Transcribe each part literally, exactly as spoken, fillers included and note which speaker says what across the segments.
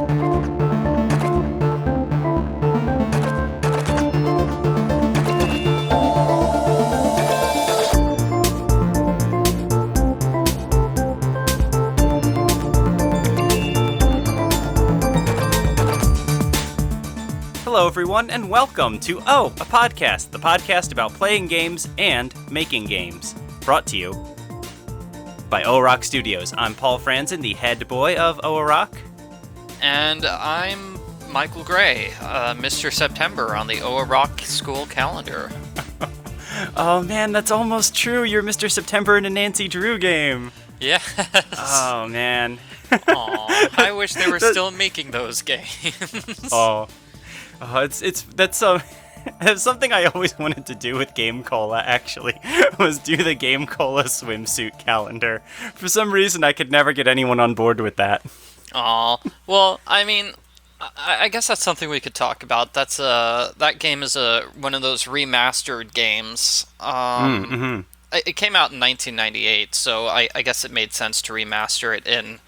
Speaker 1: Hello, everyone, and welcome to Oh, a Podcast, the podcast about playing games and making games. Brought to you by O-Rock Studios. I'm Paul Franzen, the head boy of O-Rock.
Speaker 2: And I'm Michael Gray, uh, Mister September on the O-Rock school calendar.
Speaker 1: Oh, man, that's almost true. You're Mister September in a Nancy Drew game.
Speaker 2: Yes.
Speaker 1: Oh, man.
Speaker 2: Aw, I wish they were still making those games.
Speaker 1: Oh. Oh, it's it's that's so that's something I always wanted to do with Game Cola. Actually, was do the Game Cola swimsuit calendar. For some reason, I could never get anyone on board with that.
Speaker 2: Aw, well, I mean, I, I guess that's something we could talk about. That's uh that game is a one of those remastered games. Um,
Speaker 1: mm-hmm.
Speaker 2: it, it came out in nineteen ninety-eight, so I, I guess it made sense to remaster it in.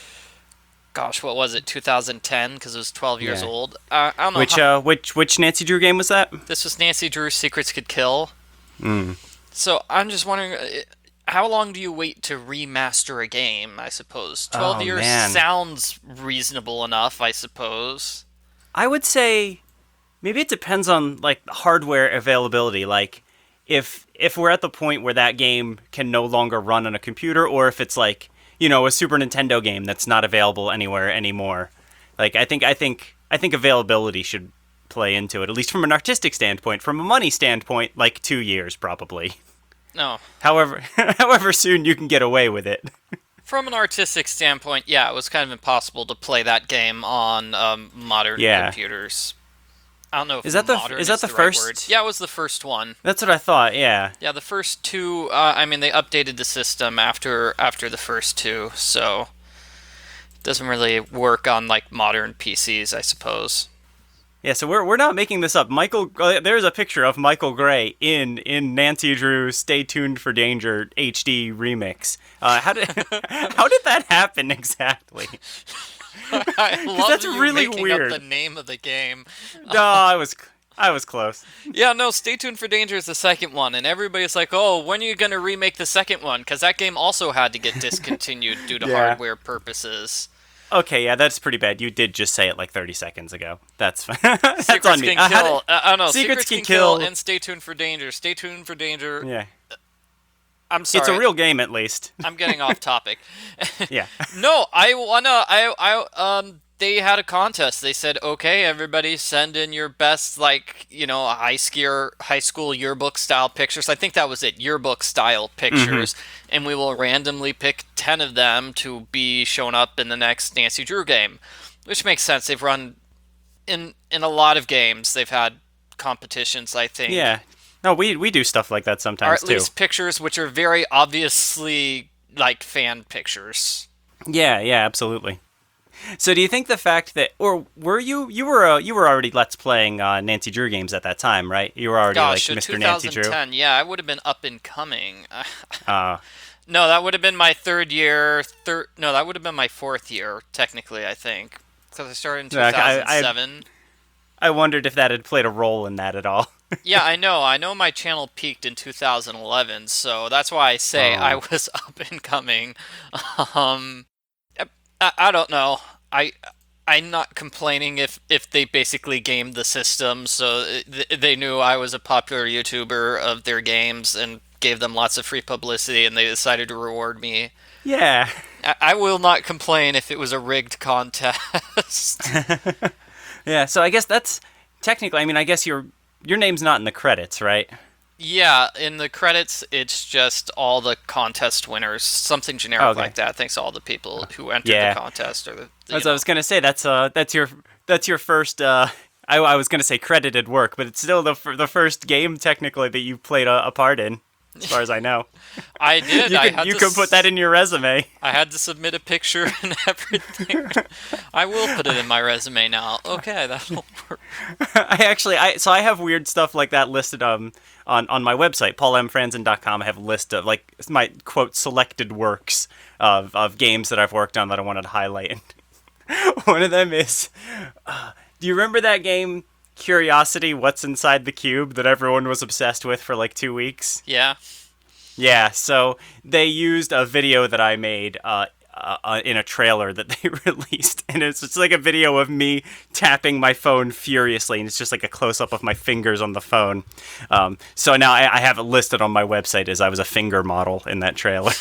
Speaker 2: Gosh, what was it? two thousand ten, because it was twelve years
Speaker 1: Yeah.
Speaker 2: old. Uh, I don't know.
Speaker 1: Which
Speaker 2: how-
Speaker 1: uh, which which Nancy Drew game was that?
Speaker 2: This was Nancy Drew's Secrets Could Kill.
Speaker 1: Mm.
Speaker 2: So I'm just wondering, uh, how long do you wait to remaster a game? I suppose twelve
Speaker 1: Oh,
Speaker 2: years
Speaker 1: man.
Speaker 2: sounds reasonable enough. I suppose.
Speaker 1: I would say maybe it depends on like hardware availability. Like if if we're at the point where that game can no longer run on a computer, or if it's like, you know, a Super Nintendo game that's not available anywhere anymore. Like I think I think I think availability should play into it, at least from an artistic standpoint. From a money standpoint, like two years probably.
Speaker 2: No.
Speaker 1: However, however soon you can get away with it.
Speaker 2: From an artistic standpoint, yeah, it was kind of impossible to play that game on um, modern
Speaker 1: Yeah.
Speaker 2: computers. I don't know if
Speaker 1: Is that the-
Speaker 2: modern
Speaker 1: is that the
Speaker 2: right
Speaker 1: first-
Speaker 2: word. Yeah, it was the first one.
Speaker 1: That's what I thought. Yeah.
Speaker 2: Yeah, the first two. Uh, I mean, they updated the system after after the first two, so it doesn't really work on like modern P Cs, I suppose.
Speaker 1: Yeah, so we're we're not making this up. Michael, uh, there's a picture of Michael Gray in in Nancy Drew's "Stay Tuned for Danger" H D remix. Uh, how did how did that happen exactly?
Speaker 2: I love
Speaker 1: that's
Speaker 2: you
Speaker 1: really
Speaker 2: making
Speaker 1: weird.
Speaker 2: up the name of the game.
Speaker 1: No, I was I was close.
Speaker 2: Yeah, no, Stay Tuned for Danger is the second one, and everybody's like, oh, when are you going to remake the second one? Because that game also had to get discontinued due to
Speaker 1: Yeah.
Speaker 2: hardware purposes.
Speaker 1: Okay, yeah, that's pretty bad. You did just say it like thirty seconds ago. That's fine. That's
Speaker 2: Secrets
Speaker 1: on me.
Speaker 2: can
Speaker 1: Uh, how
Speaker 2: kill.
Speaker 1: did-
Speaker 2: Uh, I don't know.
Speaker 1: Secrets
Speaker 2: Secrets,
Speaker 1: Can
Speaker 2: can, kill.
Speaker 1: Kill-
Speaker 2: and Stay Tuned for Danger. Stay Tuned for Danger.
Speaker 1: yeah,
Speaker 2: I'm sorry.
Speaker 1: it's a real game at least.
Speaker 2: I'm getting off topic.
Speaker 1: Yeah.
Speaker 2: No, I wanna. I I um. They had a contest. They said, "Okay, everybody, send in your best, like, you know, high skier, high school yearbook style pictures." I think that was it, yearbook style pictures, and we will randomly pick ten of them to be shown up in the next Nancy Drew game, which makes sense. They've run in in a lot of games. They've had competitions, I think,
Speaker 1: Yeah. No, we we do stuff like that
Speaker 2: or
Speaker 1: sometimes
Speaker 2: at
Speaker 1: too.
Speaker 2: least pictures which are very obviously like fan pictures.
Speaker 1: Yeah, yeah, absolutely. So, do you think the fact that, or were you you were uh, you were already Let's Playing uh, Nancy Drew games at that time, right? You were already
Speaker 2: Gosh,
Speaker 1: like
Speaker 2: in
Speaker 1: Mister Nancy Drew.
Speaker 2: twenty ten, yeah, I would have been up and coming.
Speaker 1: Uh,
Speaker 2: No, that would have been my third year. Third, no, that would have been my fourth year, technically, I think, because I started in two
Speaker 1: Yeah, I-
Speaker 2: thousand
Speaker 1: I-
Speaker 2: seven.
Speaker 1: I wondered if that had played a role in that at all.
Speaker 2: Yeah, I know. I know my channel peaked in two thousand eleven, so that's why I say
Speaker 1: Oh.
Speaker 2: I was up and coming. Um, I, I don't know. I. I'm not complaining if, if they basically gamed the system, so th- they knew I was a popular YouTuber of their games and gave them lots of free publicity, and they decided to reward me.
Speaker 1: Yeah.
Speaker 2: I, I will not complain if it was a rigged contest.
Speaker 1: Yeah, so I guess that's technically, I mean, I guess your your name's not in the credits, right?
Speaker 2: Yeah, in the credits, it's just all the contest winners, something generic
Speaker 1: Okay.
Speaker 2: like that. Thanks to all the people who entered
Speaker 1: Yeah.
Speaker 2: the contest. Or the, the,
Speaker 1: As
Speaker 2: you
Speaker 1: I was gonna say, that's uh that's your that's your first uh I, I was gonna say credited work, but it's still the f- the first game technically that you played a, a part in, as far as I know.
Speaker 2: I did.
Speaker 1: You
Speaker 2: I
Speaker 1: can
Speaker 2: had
Speaker 1: you
Speaker 2: to
Speaker 1: can
Speaker 2: s-
Speaker 1: put that in your resume.
Speaker 2: I had to submit a picture and everything. I will put it in my resume now. Okay, that'll work.
Speaker 1: I actually, I so I have weird stuff like that listed um on, on my website, paul m franzen dot com. I have a list of like my quote selected works of, of games that I've worked on that I wanted to highlight. One of them is. Uh, do you remember that game, Curiosity? What's inside the cube that everyone was obsessed with for like two weeks?
Speaker 2: Yeah.
Speaker 1: Yeah. So they used a video that I made. Uh, uh, uh, in a trailer that they released, and it's just like a video of me tapping my phone furiously, and it's just like a close-up of my fingers on the phone. Um, so now I, I have it listed on my website as I was a finger model in that trailer.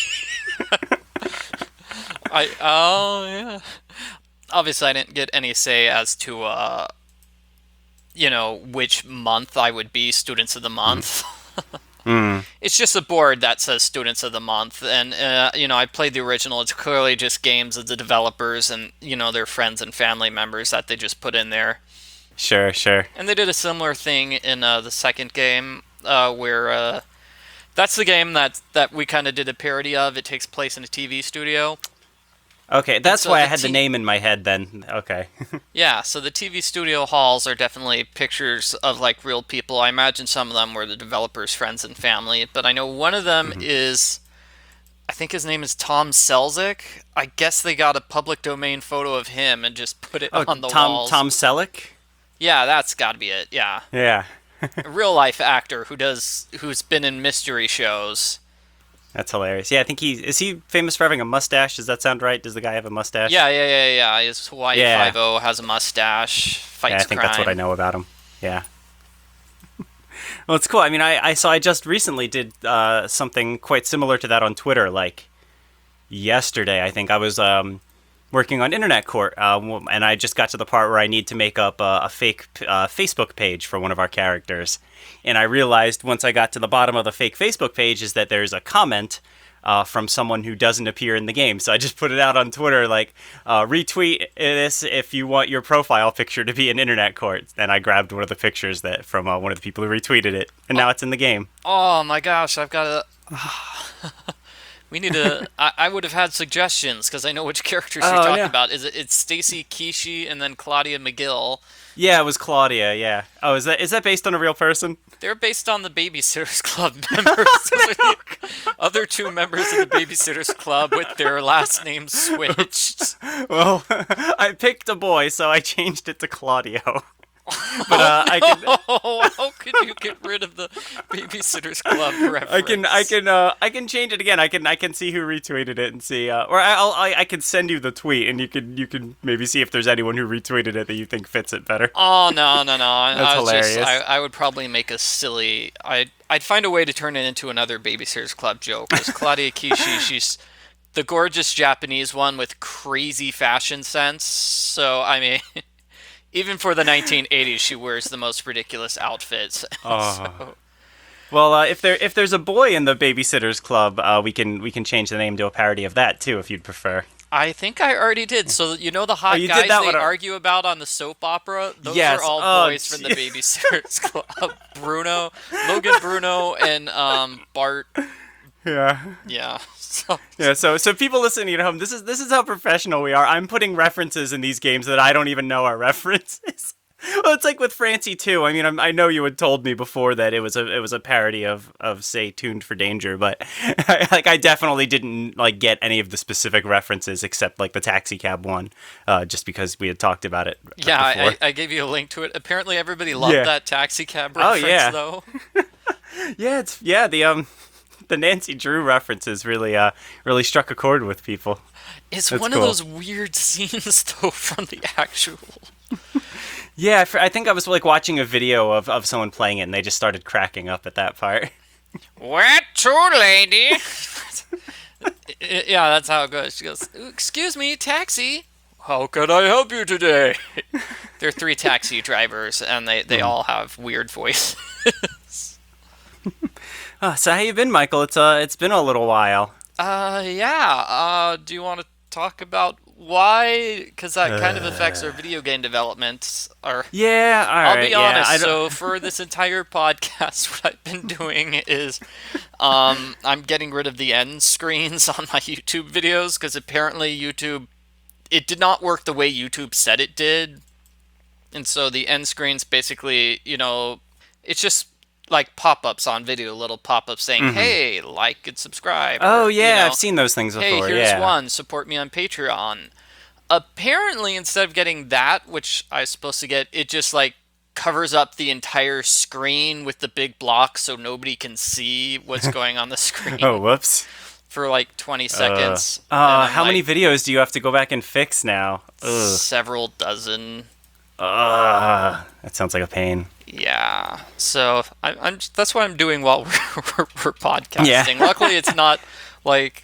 Speaker 2: I oh yeah. Obviously, I didn't get any say as to uh, you know, which month I would be Students of the Month.
Speaker 1: Mm.
Speaker 2: It's just a board that says Students of the Month, and uh, you know, I played the original. It's clearly just games of the developers and you know their friends and family members that they just put in there.
Speaker 1: Sure, sure.
Speaker 2: And they did a similar thing in uh, the second game, uh, where uh, that's the game that that we kind of did a parody of. It takes place in a T V studio.
Speaker 1: Okay, that's
Speaker 2: so
Speaker 1: why I
Speaker 2: the
Speaker 1: had the
Speaker 2: T-
Speaker 1: name in my head then. Okay.
Speaker 2: Yeah, so the T V studio halls are definitely pictures of like real people. I imagine some of them were the developers' friends and family, but I know one of them
Speaker 1: Mhm.
Speaker 2: is, I think his name is Tom Selznick. I guess they got a public domain photo of him and just put it
Speaker 1: Oh,
Speaker 2: on the
Speaker 1: Tom
Speaker 2: walls.
Speaker 1: Tom Selleck?
Speaker 2: Yeah, that's got to be it. Yeah,
Speaker 1: Yeah.
Speaker 2: a real life actor who does who's been in mystery shows.
Speaker 1: That's hilarious. Yeah, I think he is he famous for having a mustache? Does that sound right? Does the guy have a mustache?
Speaker 2: Yeah, yeah, yeah, yeah. His Hawaii
Speaker 1: Yeah.
Speaker 2: Five O has a mustache. Fights
Speaker 1: Yeah, I think
Speaker 2: crime.
Speaker 1: that's what I know about him. Yeah. Well, it's cool. I mean, I, I saw I just recently did uh, something quite similar to that on Twitter. Like yesterday, I think I was um, working on Internet Court, uh, w- and I just got to the part where I need to make up a, a fake uh, Facebook page for one of our characters. And I realized once I got to the bottom of the fake Facebook page is that there's a comment uh, from someone who doesn't appear in the game. So I just put it out on Twitter, like, uh, retweet this if you want your profile picture to be an Internet Court. And I grabbed one of the pictures that from uh, one of the people who retweeted it, and now it's in the game.
Speaker 2: Oh my gosh, I've got to. We need to. I, I would have had suggestions because I know which characters you're
Speaker 1: Oh,
Speaker 2: talking
Speaker 1: yeah.
Speaker 2: about. Is it? It's Stacy Kishi and then Claudia McGill.
Speaker 1: Yeah, it was Claudia. Yeah. Oh, is that is that based on a real person?
Speaker 2: They're based on the Babysitters Club members. Those are the other two members of the Babysitters Club with their last names switched.
Speaker 1: Well, I picked a boy, so I changed it to Claudio. But uh, I can
Speaker 2: Oh, how could you get rid of the Babysitters Club reference?
Speaker 1: I can I can uh, I can change it again. I can I can see who retweeted it and see, uh, or I'll I, I can send you the tweet and you can you can maybe see if there's anyone who retweeted it that you think fits it better.
Speaker 2: Oh no no no! I,
Speaker 1: That's
Speaker 2: I was just,
Speaker 1: hilarious.
Speaker 2: I, I would probably make a silly. I'd I'd find a way to turn it into another Babysitters Club joke. Because Claudia Kishi, she's the gorgeous Japanese one with crazy fashion sense. So I mean, even for the nineteen eighties, she wears the most ridiculous outfits.
Speaker 1: Oh.
Speaker 2: So,
Speaker 1: Well, uh, if there if there's a boy in the Babysitters Club, uh, we can we can change the name to a parody of that too, if you'd prefer.
Speaker 2: I think I already did. So you know the hot
Speaker 1: Oh, you did
Speaker 2: guys
Speaker 1: that
Speaker 2: they
Speaker 1: one, uh,
Speaker 2: argue about on the soap opera? Those
Speaker 1: Yes.
Speaker 2: are all
Speaker 1: Oh,
Speaker 2: boys from the
Speaker 1: gee.
Speaker 2: Babysitters Club. Bruno, Logan Bruno, and um, Bart.
Speaker 1: Yeah.
Speaker 2: Yeah. So
Speaker 1: Yeah, so so people listening at home, this is this is how professional we are. I'm putting references in these games that I don't even know are references. Well, it's like with Francie too. I mean, I'm, I know you had told me before that it was a it was a parody of, of say Tuned for Danger, but I, like I definitely didn't like get any of the specific references except like the taxi cab one, uh, just because we had talked about it. uh,
Speaker 2: yeah,
Speaker 1: before.
Speaker 2: I, I gave you a link to it. Apparently, everybody loved
Speaker 1: Yeah.
Speaker 2: that taxi cab
Speaker 1: Oh,
Speaker 2: reference,
Speaker 1: yeah.
Speaker 2: though.
Speaker 1: yeah, it's yeah the um the Nancy Drew references really uh really struck a chord with people.
Speaker 2: It's
Speaker 1: That's
Speaker 2: one
Speaker 1: cool.
Speaker 2: of those weird scenes, though, from the actual.
Speaker 1: Yeah, I fr- I think I was like watching a video of, of someone playing it, and they just started cracking up at that part.
Speaker 2: Where to, lady? Yeah, that's how it goes. She goes, "Excuse me, taxi. How can I help you today?" There are three taxi drivers, and they, they all have weird voices.
Speaker 1: Uh, so how you been, Michael? It's uh it's been a little while.
Speaker 2: Uh, yeah. Uh, do you want to talk about why? Because that kind of affects our video game development. Or
Speaker 1: Yeah, all
Speaker 2: I'll
Speaker 1: right.
Speaker 2: be
Speaker 1: yeah,
Speaker 2: honest.
Speaker 1: I don't-
Speaker 2: So for this entire podcast, what I've been doing is, um, I'm getting rid of the end screens on my YouTube videos because apparently YouTube, it did not work the way YouTube said it did, and so the end screens basically, you know, it's just like pop-ups on video, little pop-ups saying, "Hey, like and subscribe."
Speaker 1: oh
Speaker 2: or,
Speaker 1: yeah,
Speaker 2: you know,
Speaker 1: I've seen those things
Speaker 2: "Hey,
Speaker 1: before.
Speaker 2: here's
Speaker 1: yeah.
Speaker 2: one. Support me on Patreon." apparently instead of getting that, which I was supposed to get, it just like covers up the entire screen with the big block so nobody can see what's going on the
Speaker 1: Oh,
Speaker 2: screen
Speaker 1: whoops.
Speaker 2: for like twenty
Speaker 1: Uh,
Speaker 2: seconds. And
Speaker 1: uh,
Speaker 2: I'm
Speaker 1: how many
Speaker 2: like,
Speaker 1: videos do you have to go back and fix now? Ugh.
Speaker 2: several dozen.
Speaker 1: Uh, that sounds like a pain.
Speaker 2: Yeah. So I, I'm that's what I'm doing while we're, we're, we're podcasting.
Speaker 1: Yeah.
Speaker 2: Luckily, it's not like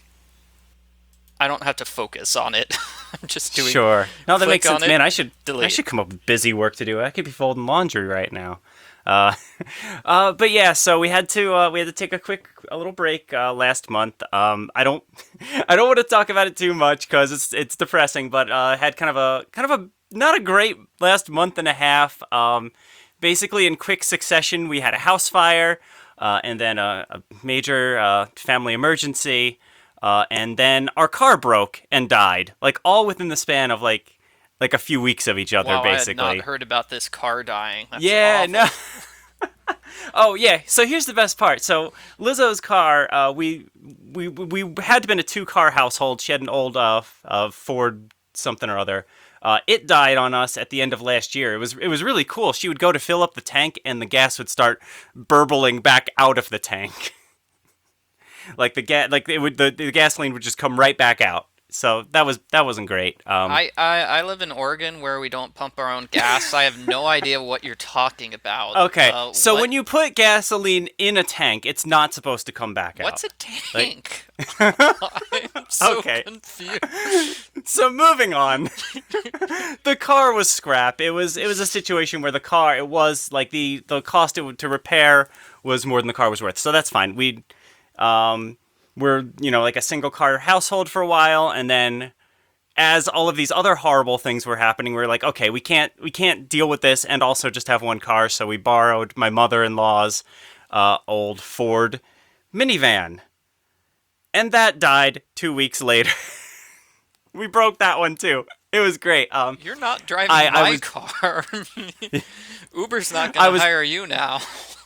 Speaker 2: I don't have to focus on it. I'm just doing.
Speaker 1: Sure. No, that
Speaker 2: click
Speaker 1: makes
Speaker 2: on
Speaker 1: sense,
Speaker 2: it,
Speaker 1: man. I should I
Speaker 2: delete.
Speaker 1: should come up with busy work to do. I could be folding laundry right now. Uh, uh, but yeah, so we had to uh, we had to take a quick a little break uh, last month. Um, I don't I don't want to talk about it too much because it's it's depressing. But uh, had kind of a kind of a not a great last month and a half. Um, basically, in quick succession, we had a house fire, uh, and then a, a major uh, family emergency, uh, and then our car broke and died, like all within the span of like like a few weeks of each other,
Speaker 2: Wow,
Speaker 1: basically.
Speaker 2: I had not heard about this car dying. That's
Speaker 1: Yeah,
Speaker 2: awful.
Speaker 1: no. Oh yeah. So here's the best part. So Lizzo's car, uh, we we we had been a two car household. She had an old uh, uh Ford something or other. Uh, it died on us at the end of last year. It was it was really cool. She would go to fill up the tank, and the gas would start burbling back out of the tank. like the gas, like it would the, the gasoline would just come right back out. So that was that wasn't great. Um,
Speaker 2: I, I, I live in Oregon where we don't pump our own gas. I have no idea what you're talking about.
Speaker 1: okay,
Speaker 2: Uh,
Speaker 1: so
Speaker 2: what-
Speaker 1: when you put gasoline in a tank, it's not supposed to come back out.
Speaker 2: What's a tank?
Speaker 1: Like-
Speaker 2: I'm so
Speaker 1: Okay.
Speaker 2: confused.
Speaker 1: So moving on, the car was scrap. It was it was a situation where the car it was like the the cost it would, to repair was more than the car was worth. So that's fine. We um we're you know like a single car household for a while, and then as all of these other horrible things were happening, we were like, okay, we can't we can't deal with this and also just have one car. So we borrowed my mother-in-law's uh, old Ford minivan, and that died two weeks later. We broke that one too. It was great. Um,
Speaker 2: You're not driving
Speaker 1: I- I
Speaker 2: my
Speaker 1: was-
Speaker 2: car. Uber's not
Speaker 1: I
Speaker 2: going to
Speaker 1: was-
Speaker 2: hire you now.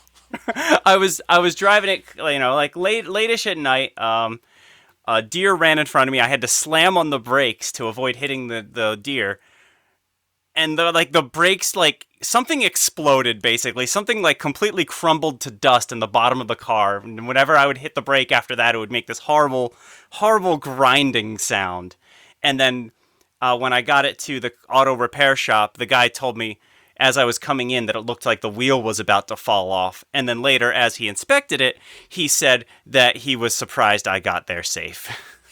Speaker 1: I was I was driving it, you know, like late late-ish at night. Um, a deer ran in front of me. I had to slam on the brakes to avoid hitting the, the deer. And the like the brakes like something exploded basically. Something like completely crumbled to dust in the bottom of the car. And whenever I would hit the brake after that, it would make this horrible, horrible grinding sound. And then uh, when I got it to the auto repair shop, the guy told me as I was coming in that it looked like the wheel was about to fall off. And then later, as he inspected it, he said that he was surprised I got there safe.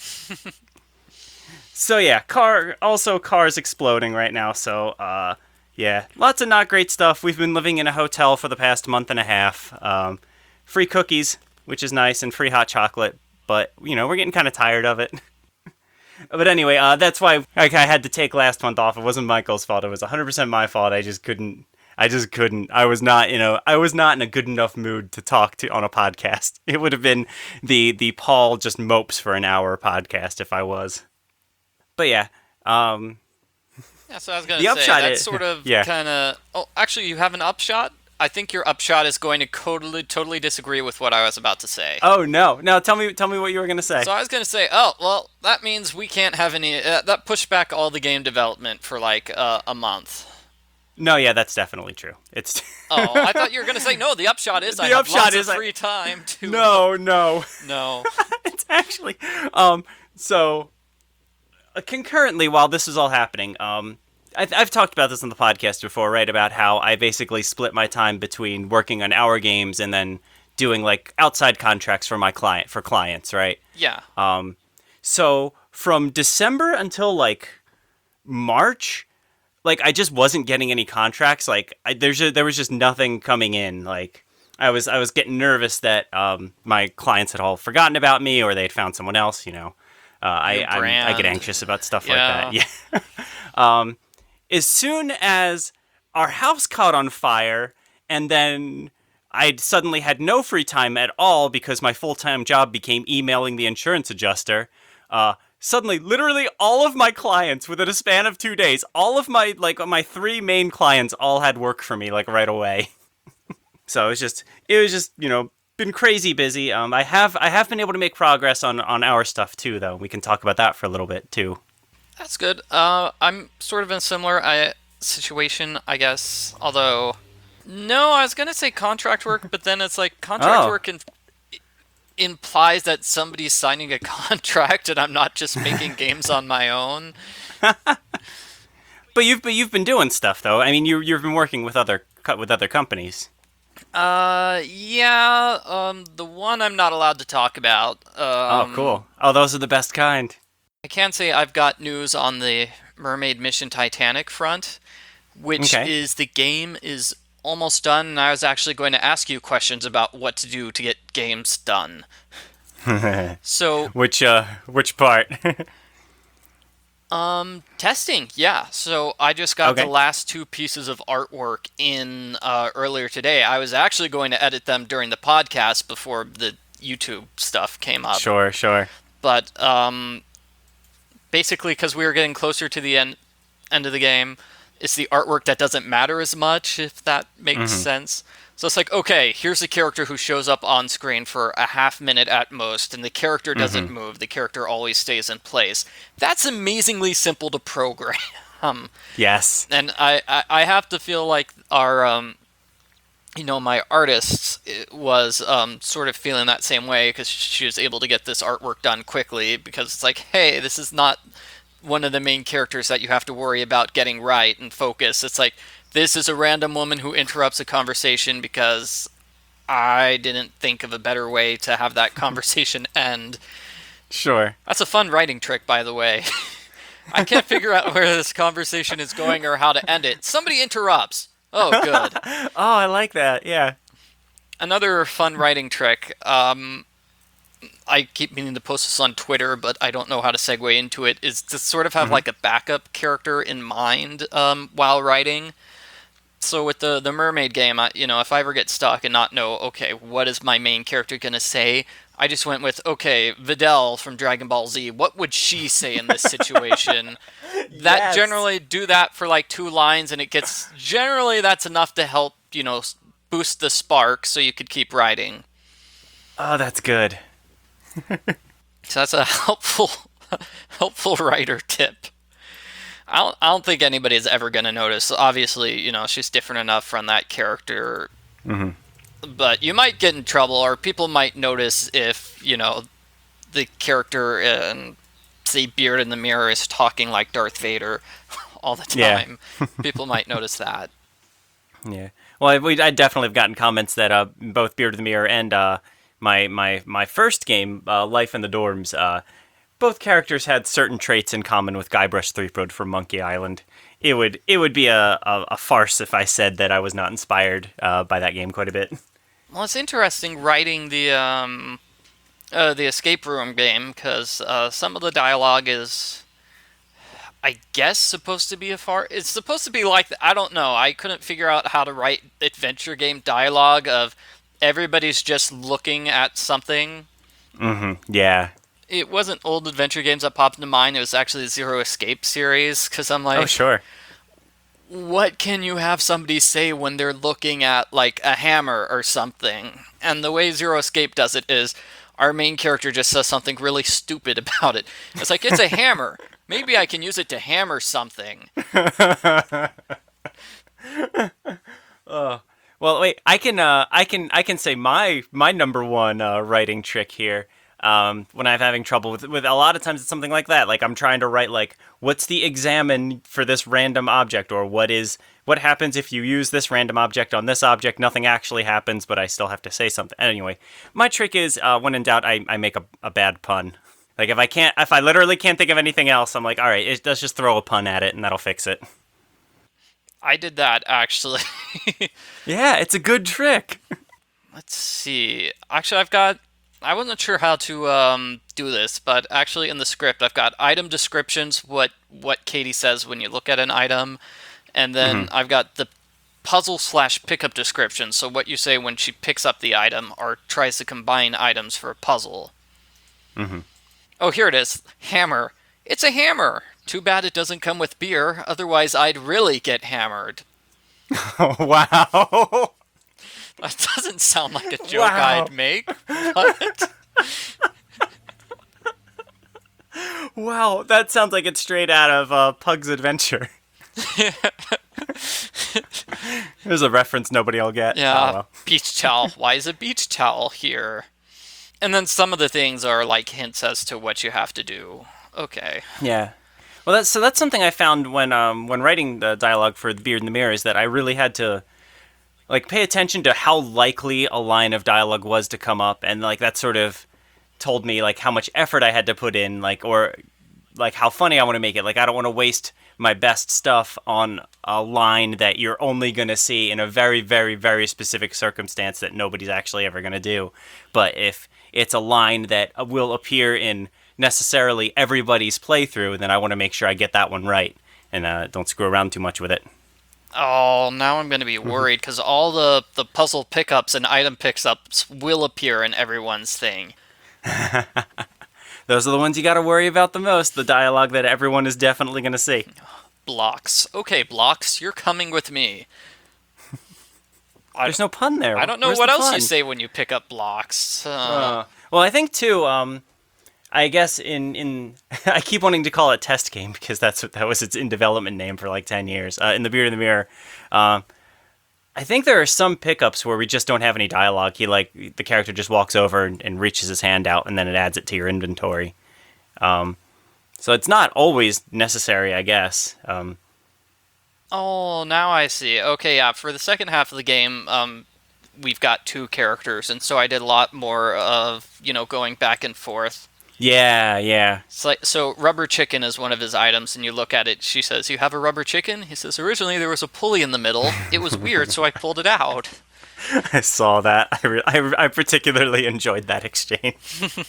Speaker 1: So yeah, car also cars exploding right now. So uh, yeah, lots of not great stuff. We've been living in a hotel for the past month and a half. Um, free cookies, which is nice, and free hot chocolate. But you know, we're getting kind of tired of it. But anyway, uh, that's why like, I had to take last month off. It wasn't Michael's fault. It was one hundred percent my fault. I just couldn't. I just couldn't. I was not, you know, I was not in a good enough mood to talk to on a podcast. It would have been the the Paul just mopes for an hour podcast if I was. But yeah, um,
Speaker 2: Yeah, so I was going
Speaker 1: The
Speaker 2: to say,
Speaker 1: upshot
Speaker 2: that's
Speaker 1: is-
Speaker 2: sort of
Speaker 1: yeah.
Speaker 2: kind of... Oh, actually, you have an upshot? I think your upshot is going to totally, totally disagree with what I was about to say.
Speaker 1: oh no, no, tell me, tell me what you were gonna say.
Speaker 2: So I was going to say, oh, well, that means we can't have any... Uh, that pushed back all the game development for like uh, a month.
Speaker 1: No, yeah, that's definitely true. It's
Speaker 2: Oh, I thought you were going to say, no, the upshot is I
Speaker 1: The
Speaker 2: have
Speaker 1: upshot
Speaker 2: lots
Speaker 1: is
Speaker 2: of
Speaker 1: I-
Speaker 2: free time to...
Speaker 1: no, no.
Speaker 2: No.
Speaker 1: It's actually um so uh, concurrently while this is all happening, um I've, I've talked about this on the podcast before, right? About how I basically split my time between working on our games and then doing like outside contracts for my client for clients, right?
Speaker 2: Yeah.
Speaker 1: Um, so from December until like March, like I just wasn't getting any contracts. Like I, there's a, there was just nothing coming in. Like I was I was getting nervous that um, my clients had all forgotten about me or they'd found someone else. You know, uh, I I'm, I get
Speaker 2: brand.
Speaker 1: anxious about stuff
Speaker 2: Yeah.
Speaker 1: like that. Yeah. um, as soon as our house caught on fire, and then I suddenly had no free time at all because my full-time job became emailing the insurance adjuster. Uh, suddenly, literally all of my clients within a span of two days, all of my like my three main clients all had work for me like right away. So it was just it was just you know been crazy busy. Um, I have I have been able to make progress on on our stuff too though. We can talk about that for a little bit too.
Speaker 2: That's good. Uh, I'm sort of in a similar uh, situation, I guess. Although, no, I was gonna say contract work, but then it's like contract
Speaker 1: Oh,
Speaker 2: work in, implies that somebody's signing a contract, and I'm not just making games on my own.
Speaker 1: but you've but you've been doing stuff though. I mean, you you've been working with other co- with other companies.
Speaker 2: Uh, yeah. Um, the one I'm not allowed to talk about.
Speaker 1: Oh,
Speaker 2: Um,
Speaker 1: cool. Oh, those are the best kind.
Speaker 2: I can say I've got news on the Mermaid Mission Titanic front, which
Speaker 1: Okay.
Speaker 2: is the game is almost done, and I was actually going to ask you questions about what to do to get games done. So,
Speaker 1: which uh which part?
Speaker 2: um, testing, yeah. So I just got the
Speaker 1: Okay.
Speaker 2: last two pieces of artwork in uh, earlier today. I was actually going to edit them during the podcast before the YouTube stuff came up,
Speaker 1: Sure, sure.
Speaker 2: but um, basically because we were getting closer to the end end of the game, it's the artwork that doesn't matter as much, if that makes
Speaker 1: Hmm.
Speaker 2: sense. So it's like, okay, here's a character who shows up on screen for a half minute at most, and the character doesn't
Speaker 1: Hmm.
Speaker 2: move. The character always stays in place. That's amazingly simple to program.
Speaker 1: Yes.
Speaker 2: And I, I, I have to feel like our, um, you know, my artist eh, was um, sort of feeling that same way because she was able to get this artwork done quickly because it's like, hey, this is not one of the main characters that you have to worry about getting right and focus. It's like this is a random woman who interrupts a conversation because I didn't think of a better way to have that conversation end.
Speaker 1: Sure.
Speaker 2: That's a fun writing trick, by the way. I can't figure out where this conversation is going or how to end it. Somebody interrupts. Oh, good.
Speaker 1: Oh, I like that. Yeah.
Speaker 2: Another fun writing trick. Um, I keep meaning to post this on Twitter, but I don't know how to segue into it. Is to sort of have
Speaker 1: Hmm.
Speaker 2: like a backup character in mind um, while writing. So with the the mermaid game, I, you know, if I ever get stuck and not know, okay, what is my main character gonna say? I just went with, okay, Videl from Dragon Ball Z. What would she say in this situation? That
Speaker 1: Yes.
Speaker 2: generally do that for like two lines, and it gets generally that's enough to help you know boost the spark so you could keep writing.
Speaker 1: Oh, that's good.
Speaker 2: So that's a helpful helpful writer tip. I don't, I don't think anybody's ever going to notice. Obviously, you know, she's different enough from that character,
Speaker 1: Hmm.
Speaker 2: but you might get in trouble, or people might notice if, you know, the character in, say, Beard in the Mirror is talking like Darth Vader all the
Speaker 1: Yeah.
Speaker 2: time. People might notice that.
Speaker 1: Yeah. Well, I, we, I definitely have gotten comments that uh, both Beard of the Mirror and uh, my my my first game, uh, Life in the Dorms, uh, both characters had certain traits in common with Guybrush Threepwood from Monkey Island. It would it would be a, a, a farce if I said that I was not inspired uh, by that game quite a bit.
Speaker 2: Well, it's interesting writing the um, uh, the escape room game because uh, some of the dialogue is I guess supposed to be a far. It's supposed to be like I don't know. I couldn't figure out how to write adventure game dialogue of everybody's just looking at something.
Speaker 1: Hmm. Yeah.
Speaker 2: It wasn't old adventure games that popped into mind. It was actually the Zero Escape series because I'm
Speaker 1: Oh,
Speaker 2: like,
Speaker 1: sure.
Speaker 2: what can you have somebody say when they're looking at like a hammer or something? And the way Zero Escape does it is our main character just says something really stupid about it. It's like it's a hammer. Maybe I can use it to hammer something.
Speaker 1: Well, wait. I can uh, I can I can say my my number one uh, writing trick here. Um, when I'm having trouble with with a lot of times it's something like that. Like I'm trying to write like what's the examine for this random object, or what is what happens if you use this random object on this object. Nothing actually happens, but I still have to say something. Anyway, my trick is uh, when in doubt, I, I make a, a bad pun. Like if I can't, if I literally can't think of anything else, I'm like, all right, it, let's just throw a pun at it, and that'll fix it.
Speaker 2: I did that actually.
Speaker 1: Yeah, it's a good trick.
Speaker 2: Let's see. Actually, I've got. I wasn't sure how to um, do this, but actually in the script, I've got item descriptions. What what Katie says when you look at an item, and then
Speaker 1: Hmm.
Speaker 2: I've got the puzzle slash pickup description. So what you say when she picks up the item or tries to combine items for a puzzle.
Speaker 1: Hmm.
Speaker 2: Oh, here it is. Hammer. It's a hammer. Too bad it doesn't come with beer. Otherwise, I'd really get hammered.
Speaker 1: Oh, wow.
Speaker 2: That doesn't sound like a joke
Speaker 1: Wow.
Speaker 2: I'd make, but
Speaker 1: Wow, that sounds like it's straight out of uh, Pug's Adventure. There's a reference nobody will get.
Speaker 2: Yeah,
Speaker 1: Oh, well.
Speaker 2: beach towel. Why is a beach towel here? And then some of the things are like hints as to what you have to do. Okay.
Speaker 1: Yeah. Well, that's so that's something I found when um when writing the dialogue for The Beard and the Mirror is that I really had to like pay attention to how likely a line of dialogue was to come up, and like that sort of told me like how much effort I had to put in, like or like how funny I want to make it. Like I don't want to waste my best stuff on a line that you're only going to see in a very very very specific circumstance that nobody's actually ever going to do. But if it's a line that will appear in necessarily everybody's playthrough, then I want to make sure I get that one right and uh, don't screw around too much with it.
Speaker 2: Oh, now I'm going to be worried because all the, the puzzle pickups and item pickups will appear in everyone's thing.
Speaker 1: Those are the ones you got to worry about the most, the dialogue that everyone is definitely going to see.
Speaker 2: Blocks. Okay, blocks, you're coming with me.
Speaker 1: There's no pun there.
Speaker 2: I don't know
Speaker 1: Where's
Speaker 2: what
Speaker 1: the
Speaker 2: else
Speaker 1: fun?
Speaker 2: you say when you pick up blocks. Uh,
Speaker 1: Uh, well, I think too. Um, I guess in in I keep wanting to call it Test Game because that's what that was its in development name for like ten years. Uh, in The Beard and the Mirror, uh, I think there are some pickups where we just don't have any dialogue. He like the character just walks over and, and reaches his hand out, and then it adds it to your inventory. Um, so it's not always necessary, I guess. Um,
Speaker 2: oh, now I see. Okay, yeah, for the second half of the game, um, we've got two characters, and so I did a lot more of, you know, going back and forth.
Speaker 1: yeah, yeah.
Speaker 2: It's like, so rubber chicken is one of his items, and you look at it, she says, "You have a rubber chicken?" He says, "Originally there was a pulley in the middle. It was weird, so I pulled it out."
Speaker 1: I saw that. I, re- I, I particularly enjoyed that exchange.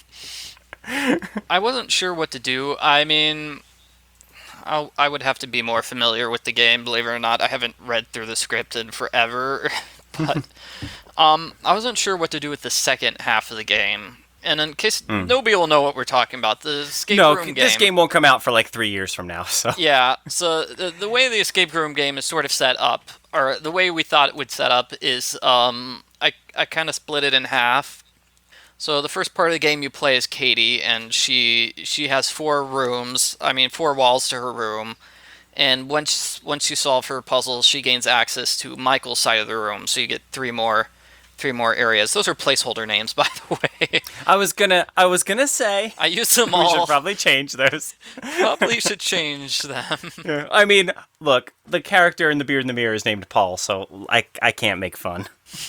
Speaker 2: I wasn't sure what to do. I mean, I I would have to be more familiar with the game, believe it or not. I haven't read through the script in forever, but um, I wasn't sure what to do with the second half of the game. And in case
Speaker 1: Mm.
Speaker 2: nobody will know what we're talking about, the escape
Speaker 1: No,
Speaker 2: room game.
Speaker 1: this game won't come out for like three years from now. So
Speaker 2: Yeah, so the, the way the escape room game is sort of set up, or the way we thought it would set up, is um, I, I kind of split it in half. So the first part of the game you play as Katie, and she she has four rooms, I mean four walls to her room, and once once you solve her puzzles, she gains access to Michael's side of the room, so you get three more three more areas. Those are placeholder names, by the way.
Speaker 1: I was gonna, I was gonna say
Speaker 2: I use them
Speaker 1: we should
Speaker 2: all.
Speaker 1: probably change those.
Speaker 2: Probably should change them.
Speaker 1: Yeah. I mean, look, the character in The Beard and the Mirror is named Paul, so I, I can't make fun.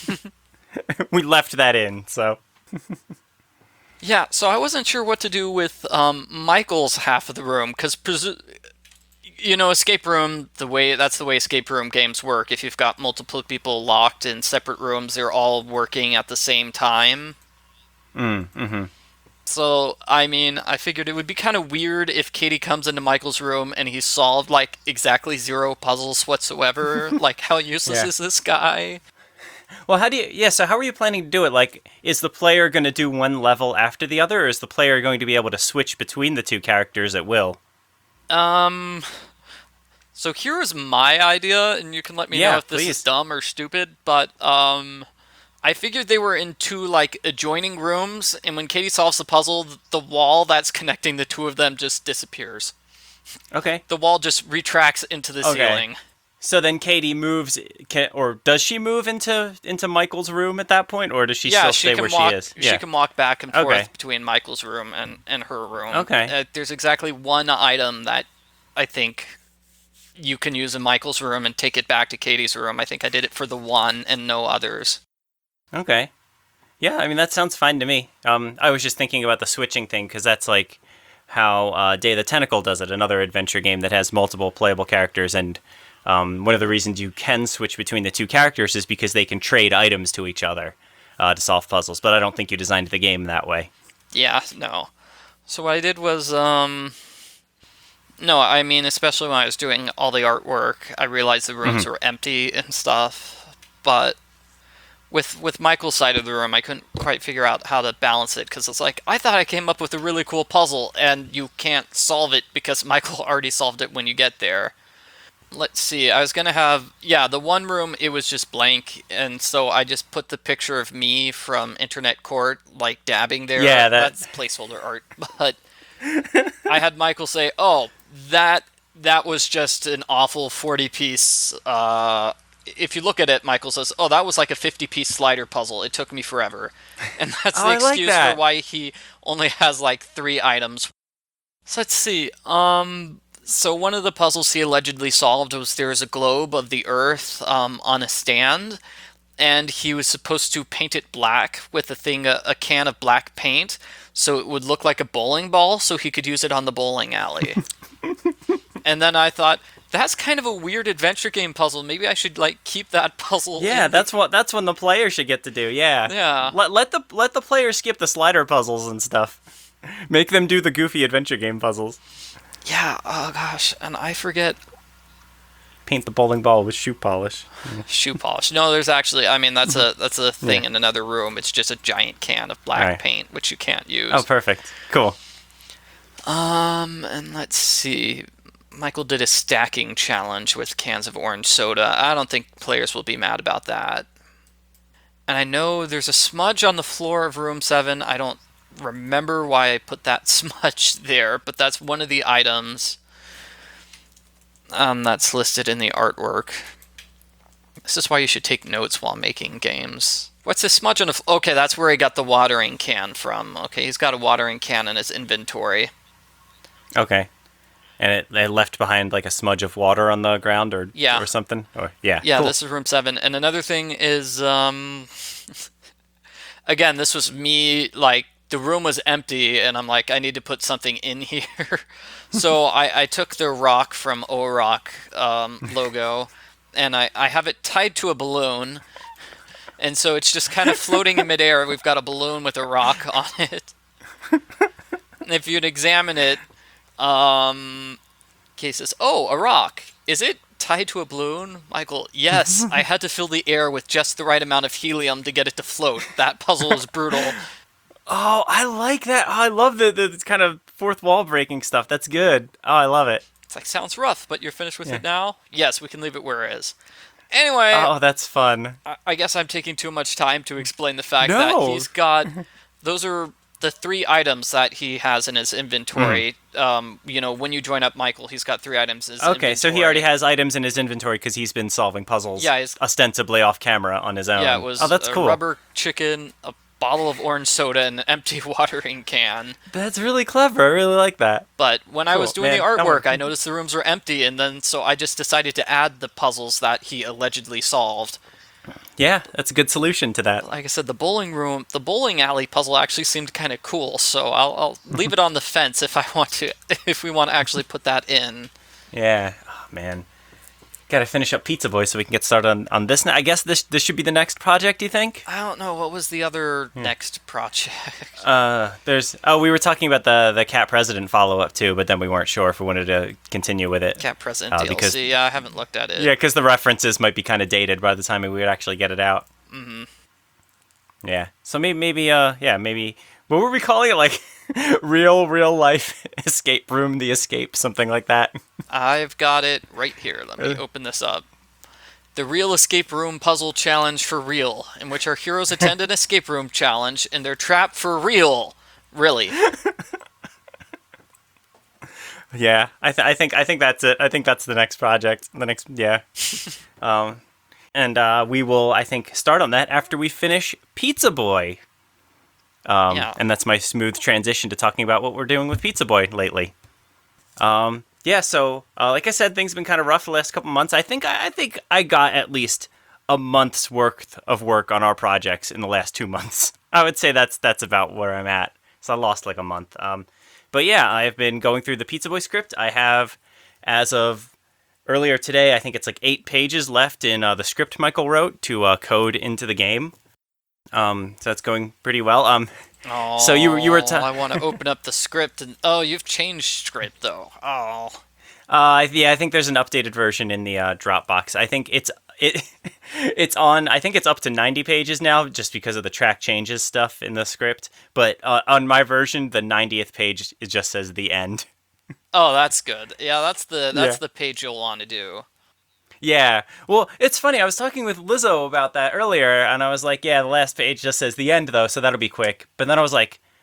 Speaker 1: We left that in, so
Speaker 2: Yeah, so I wasn't sure what to do with um, Michael's half of the room, because, presu- you know, escape room, the way that's the way escape room games work. If you've got multiple people locked in separate rooms, they're all working at the same time.
Speaker 1: mm, mm-hmm.
Speaker 2: So, I mean, I figured it would be kind of weird if Katie comes into Michael's room and he's solved, like, exactly zero puzzles whatsoever. Like, how useless
Speaker 1: Yeah.
Speaker 2: is this guy?
Speaker 1: Well, how do you? Yeah, so how are you planning to do it? Like, is the player going to do one level after the other, or is the player going to be able to switch between the two characters at will?
Speaker 2: Um... So here's my idea, and you can let me
Speaker 1: Yeah,
Speaker 2: know if this
Speaker 1: please.
Speaker 2: is dumb or stupid, but um, I figured they were in two, like, adjoining rooms, and when Katie solves the puzzle, the wall that's connecting the two of them just disappears.
Speaker 1: Okay.
Speaker 2: The wall just retracts into the
Speaker 1: Okay.
Speaker 2: ceiling.
Speaker 1: So then Katie moves, can, or does she move into into Michael's room at that point, or does she
Speaker 2: yeah,
Speaker 1: still
Speaker 2: she
Speaker 1: stay
Speaker 2: can
Speaker 1: where
Speaker 2: walk.
Speaker 1: she is?
Speaker 2: She can walk back and forth
Speaker 1: Okay.
Speaker 2: between Michael's room and, and her room.
Speaker 1: Okay.
Speaker 2: Uh, there's exactly one item that I think you can use in Michael's room and take it back to Katie's room. I think I did it for the one and no others.
Speaker 1: Okay. Yeah, I mean, that sounds fine to me. Um, I was just thinking about the switching thing, because that's like how uh, Day of the Tentacle does it, another adventure game that has multiple playable characters, and um, one of the reasons you can switch between the two characters is because they can trade items to each other uh, to solve puzzles, but I don't think you designed the game that way.
Speaker 2: Yeah, no. So what I did was, um... No, I mean, especially when I was doing all the artwork, I realized the rooms were empty and stuff, but with with Michael's side of the room, I couldn't quite figure out how to balance it, because it's like, I thought I came up with a really cool puzzle, and you can't solve it because Michael already solved it when you get there. Let's see, I was going to have, yeah, the one room, it was just blank, and so I just put the picture of me from Internet Court, like, dabbing there.
Speaker 1: Yeah, that-
Speaker 2: That's placeholder art, but I had Michael say, "Oh, that that was just an awful forty piece." Uh, if you look at it, Michael says, "Oh, that was like a fifty piece slider puzzle. It took me forever," and that's
Speaker 1: Oh,
Speaker 2: the
Speaker 1: I like
Speaker 2: excuse for
Speaker 1: that.
Speaker 2: why he only has like three items. So let's see. Um, so one of the puzzles he allegedly solved was there was a globe of the Earth um, on a stand, and he was supposed to paint it black with a thing, a, a can of black paint, so it would look like a bowling ball, so he could use it on the bowling alley. And then I thought, that's kind of a weird adventure game puzzle. Maybe I should like keep that puzzle
Speaker 1: Yeah,
Speaker 2: in the.
Speaker 1: that's what that's when the player should get to do. Yeah.
Speaker 2: Yeah.
Speaker 1: Let let the let the player skip the slider puzzles and stuff. Make them do the goofy adventure game puzzles.
Speaker 2: Yeah, oh gosh, and I forget
Speaker 1: Paint the bowling ball with shoe polish.
Speaker 2: shoe polish. No, there's actually, I mean, that's a that's a thing
Speaker 1: Yeah.
Speaker 2: in another room. It's just a giant can of black
Speaker 1: Alright.
Speaker 2: paint, which you can't use.
Speaker 1: Oh, perfect. Cool.
Speaker 2: Um, and let's see. Michael did a stacking challenge with cans of orange soda. I don't think players will be mad about that. And I know there's a smudge on the floor of room seven. I don't remember why I put that smudge there, but that's one of the items um, that's listed in the artwork. This is why you should take notes while making games. What's this smudge on the... F- okay, that's where he got the watering can from. Okay, he's got a watering can in his inventory.
Speaker 1: Okay. And it, it left behind like a smudge of water on the ground or
Speaker 2: Yeah.
Speaker 1: or something. Or yeah.
Speaker 2: Yeah,
Speaker 1: cool.
Speaker 2: this is room seven. And another thing is, um, again, this was me, like, the room was empty, and I'm like, I need to put something in here. So I, I took the rock from O-Rock um, logo, and I, I have it tied to a balloon. And so it's just kind of floating in midair. We've got a balloon with a rock on it. If you'd examine it, um, Kay says, "Oh, a rock. Is it tied to a balloon?" Michael, "Yes. I had to fill the air with just the right amount of helium to get it to float. That puzzle was brutal."
Speaker 1: Oh, I like that. Oh, I love the, the kind of fourth wall breaking stuff. That's good. Oh, I love it.
Speaker 2: It's like, sounds rough, but you're finished with
Speaker 1: Yeah.
Speaker 2: it now? Yes, we can leave it where it is. Anyway,
Speaker 1: Oh, that's fun.
Speaker 2: I, I guess I'm taking too much time to explain the fact
Speaker 1: No.
Speaker 2: that he's got... Those are the three items that he has in his inventory. Um, you know, when you join up Michael, he's got three items in his
Speaker 1: Okay,
Speaker 2: inventory.
Speaker 1: so he already has items in his inventory because he's been solving puzzles
Speaker 2: Yeah, he's-
Speaker 1: ostensibly off camera on his own.
Speaker 2: Yeah, it was
Speaker 1: oh, that's
Speaker 2: a
Speaker 1: cool.
Speaker 2: rubber chicken, a bottle of orange soda, and an empty watering can.
Speaker 1: That's really clever. I really like that.
Speaker 2: But when I
Speaker 1: Cool,
Speaker 2: was doing
Speaker 1: man,
Speaker 2: the
Speaker 1: that
Speaker 2: artwork,
Speaker 1: one-
Speaker 2: I noticed the rooms were empty, and then so I just decided to add the puzzles that he allegedly solved.
Speaker 1: Yeah, that's a good solution to that.
Speaker 2: Like I said, the bowling room, the bowling alley puzzle actually seemed kind of cool, so I'll, I'll leave it on the fence if I want to, if we want to actually put that in.
Speaker 1: Yeah. Oh, man. Gotta finish up Pizza Boy so we can get started on, on this. I guess this this should be the next project, you think?
Speaker 2: I don't know what was the other
Speaker 1: Hmm.
Speaker 2: next project.
Speaker 1: Uh, there's... Oh, we were talking about the, the Cat President follow-up, too, but then we weren't sure if we wanted to continue with it.
Speaker 2: Cat President
Speaker 1: Uh,
Speaker 2: D L C.
Speaker 1: because-
Speaker 2: Yeah, I haven't looked at it.
Speaker 1: Yeah, because the references might be kind of dated by the time we would actually get it out.
Speaker 2: Mm-hmm.
Speaker 1: Yeah. So maybe, maybe, uh, yeah, maybe. What were we calling it? Like, real, real life escape room, the escape, something like that.
Speaker 2: I've got it right here. Let me
Speaker 1: Uh.
Speaker 2: open this up. The Real Escape Room Puzzle Challenge for Real, in which our heroes attend an escape room challenge and they're trapped for real. Really.
Speaker 1: Yeah, I, th- I think, I think that's it. I think that's the next project. The next, yeah. um, and uh, we will, I think, start on that after we finish Pizza Boy. Um,
Speaker 2: Yeah.
Speaker 1: And that's my smooth transition to talking about what we're doing with Pizza Boy lately. Um, yeah, so uh, like I said, things have been kind of rough the last couple months. I think I, I think I got at least a month's worth of work on our projects in the last two months. I would say that's that's about where I'm at. So I lost like a month. Um, but yeah, I've been going through the Pizza Boy script. I have, as of earlier today, I think it's like eight pages left in uh, the script Michael wrote to uh, code into the game. Um, so that's going pretty well. Um,
Speaker 2: Oh,
Speaker 1: So you were- you were ta-
Speaker 2: I want to open up the script and oh, you've changed script though. Oh,
Speaker 1: Uh, yeah, I think there's an updated version in the uh, Dropbox. I think it's it it's on. I think it's up to ninety pages now, just because of the track changes stuff in the script. But uh, on my version, the ninetieth page it just says the end.
Speaker 2: oh, that's good. Yeah, that's the that's
Speaker 1: Yeah.
Speaker 2: the page you'll want to do.
Speaker 1: Yeah. Well, it's funny. I was talking with Lizzo about that earlier, and I was like, "Yeah, the last page just says the end, though, so that'll be quick." But then I was like,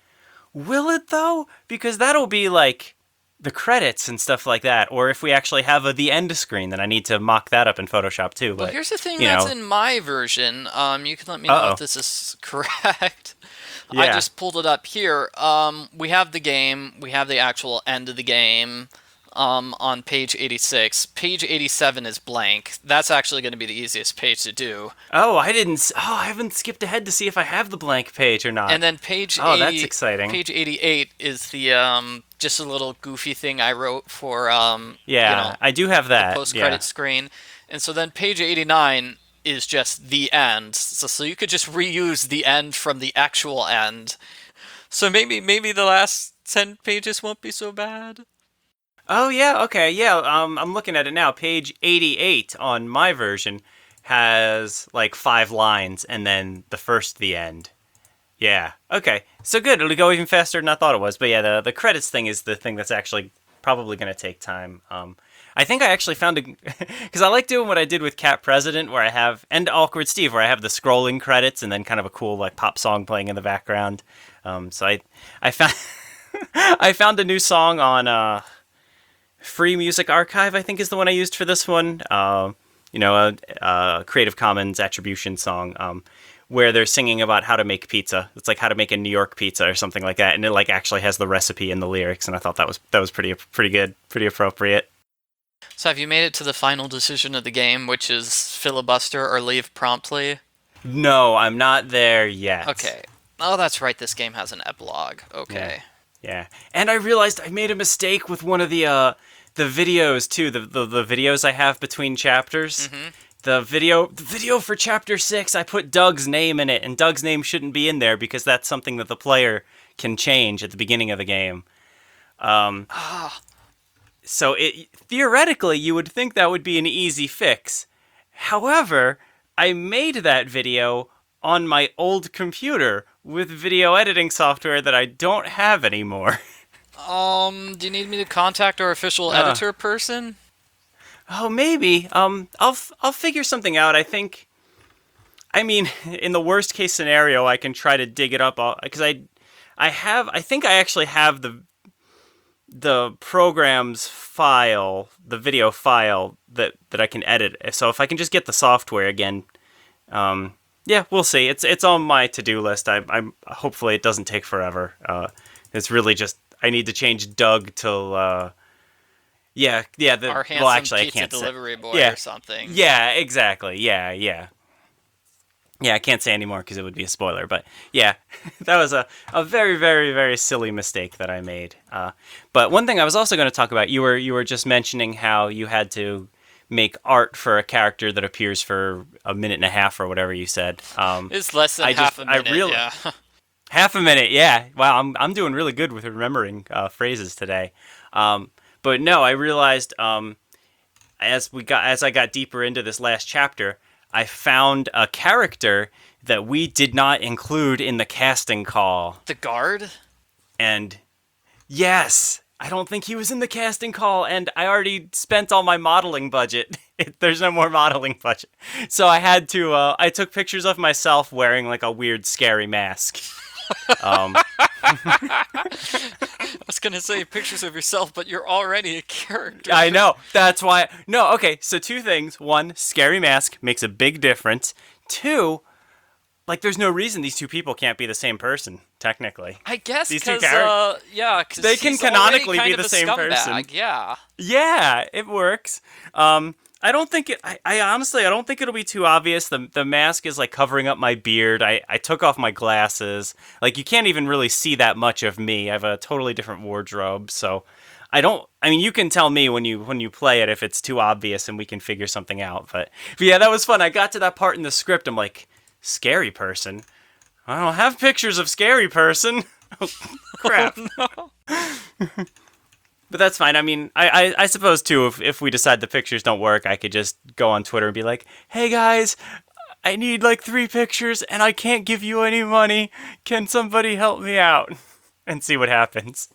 Speaker 1: Will it though? Because that'll be like the credits and stuff like that. Or if we actually have a the end screen, then I need to mock that up in Photoshop too.
Speaker 2: Well,
Speaker 1: But
Speaker 2: here's the thing
Speaker 1: you
Speaker 2: that's
Speaker 1: know,
Speaker 2: in my version. Um, you can let me
Speaker 1: uh
Speaker 2: know if
Speaker 1: oh,
Speaker 2: this is correct. I
Speaker 1: yeah.
Speaker 2: just pulled it up here. Um, we have the game. We have the actual end of the game. Um, on page eighty-six. Page eighty-seven is blank. That's actually going to be the easiest page to do.
Speaker 1: Oh, I didn't. s- Oh, I haven't skipped ahead to see if I have the blank page or not.
Speaker 2: And then page
Speaker 1: Oh, that's
Speaker 2: eighty,
Speaker 1: exciting.
Speaker 2: page eighty-eight is the um, just a little goofy thing I wrote for um, you know,
Speaker 1: Yeah, I do have
Speaker 2: the
Speaker 1: that.
Speaker 2: post-credit
Speaker 1: Yeah.
Speaker 2: screen. And so then page eighty-nine is just the end. So, so you could just reuse the end from the actual end. So maybe maybe the last ten pages won't be so bad.
Speaker 1: Oh yeah, okay, yeah. Um, I'm looking at it now. Page eighty-eight on my version has like five lines, and then the first the end. Yeah. Okay. So good. It'll go even faster than I thought it was. But yeah, the the credits thing is the thing that's actually probably going to take time. Um, I think I actually found a because I like doing what I did with Cat President, where I have and Awkward Steve, where I have the scrolling credits and then kind of a cool like pop song playing in the background. Um, so I I found I found a new song on uh Free Music Archive, I think is the one I used for this one. Um, you know, a, a Creative Commons attribution song um, where they're singing about how to make pizza. It's like how to make a New York pizza or something like that, and it like actually has the recipe in the lyrics. And I thought that was that was pretty pretty good, pretty appropriate.
Speaker 2: So have you made it to the final decision of the game, which is filibuster or leave promptly?
Speaker 1: No, I'm not there yet.
Speaker 2: Okay. Oh, that's right. This game has an epilogue. Okay.
Speaker 1: Yeah, and I realized I made a mistake with one of the uh, the videos too. The, the the videos I have between chapters.
Speaker 2: Mm-hmm.
Speaker 1: The video the video for chapter six, I put Doug's name in it, and Doug's name shouldn't be in there because that's something that the player can change at the beginning of the game. Um,
Speaker 2: Ah,
Speaker 1: so it theoretically you would think that would be an easy fix. However, I made that video on my old computer with video editing software that I don't have anymore.
Speaker 2: um, do you need me to contact our official
Speaker 1: Uh.
Speaker 2: editor person?
Speaker 1: Oh, maybe. Um, I'll f- I'll figure something out. I think. I mean, in the worst case scenario, I can try to dig it up because I, I have. I think I actually have the, the program's file, the video file that that I can edit. So if I can just get the software again, um, yeah, we'll see. It's it's on my to do list. I, I'm hopefully it doesn't take forever. Uh, it's really just I need to change Doug till. Uh, Yeah, yeah. The,
Speaker 2: Our handsome
Speaker 1: well, actually, I
Speaker 2: pizza
Speaker 1: can't say.
Speaker 2: delivery boy
Speaker 1: Yeah.
Speaker 2: or something.
Speaker 1: Yeah, exactly. Yeah, yeah. Yeah, I can't say anymore because it would be a spoiler. But yeah, that was a, a very, very, very silly mistake that I made. Uh, but one thing I was also going to talk about, you were you were just mentioning how you had to make art for a character that appears for a minute and a half or whatever you said. Um,
Speaker 2: It's less than
Speaker 1: I
Speaker 2: half
Speaker 1: just-
Speaker 2: a
Speaker 1: I
Speaker 2: minute.
Speaker 1: real-
Speaker 2: Yeah.
Speaker 1: Half a minute, yeah. Wow, I'm I'm doing really good with remembering uh, phrases today. Um, but no, I realized um, as we got as I got deeper into this last chapter, I found a character that we did not include in the casting call.
Speaker 2: The guard?
Speaker 1: And yes, I don't think he was in the casting call, and I already spent all my modeling budget. There's no more modeling budget. So I had to, uh, I took pictures of myself wearing like a weird, scary mask. Um,
Speaker 2: I was gonna say pictures of yourself, but you're already a character.
Speaker 1: I know. That's why. No, okay. So two things. One, scary mask makes a big difference. Two, like there's no reason these two people can't be the same person, technically.
Speaker 2: I guess
Speaker 1: These two
Speaker 2: because
Speaker 1: charac-
Speaker 2: uh, yeah, 'cause
Speaker 1: They can
Speaker 2: he's already
Speaker 1: canonically
Speaker 2: kind
Speaker 1: be
Speaker 2: of
Speaker 1: the
Speaker 2: a
Speaker 1: same
Speaker 2: scumbag,
Speaker 1: person.
Speaker 2: Yeah.
Speaker 1: Yeah, it works. Um, I don't think it. I, I honestly, I don't think it'll be too obvious. The the mask is like covering up my beard. I I took off my glasses. Like you can't even really see that much of me. I have a totally different wardrobe, so I don't. I mean, you can tell me when you when you play it if it's too obvious, and we can figure something out. But, but yeah, that was fun. I got to that part in the script. I'm like, scary person. I don't have pictures of scary person. Oh, crap.
Speaker 2: Oh, no.
Speaker 1: But that's fine. I mean, I, I, I suppose, too, if, if we decide the pictures don't work, I could just go on Twitter and be like, hey, guys, I need, like, three pictures, and I can't give you any money. Can somebody help me out? And see what happens.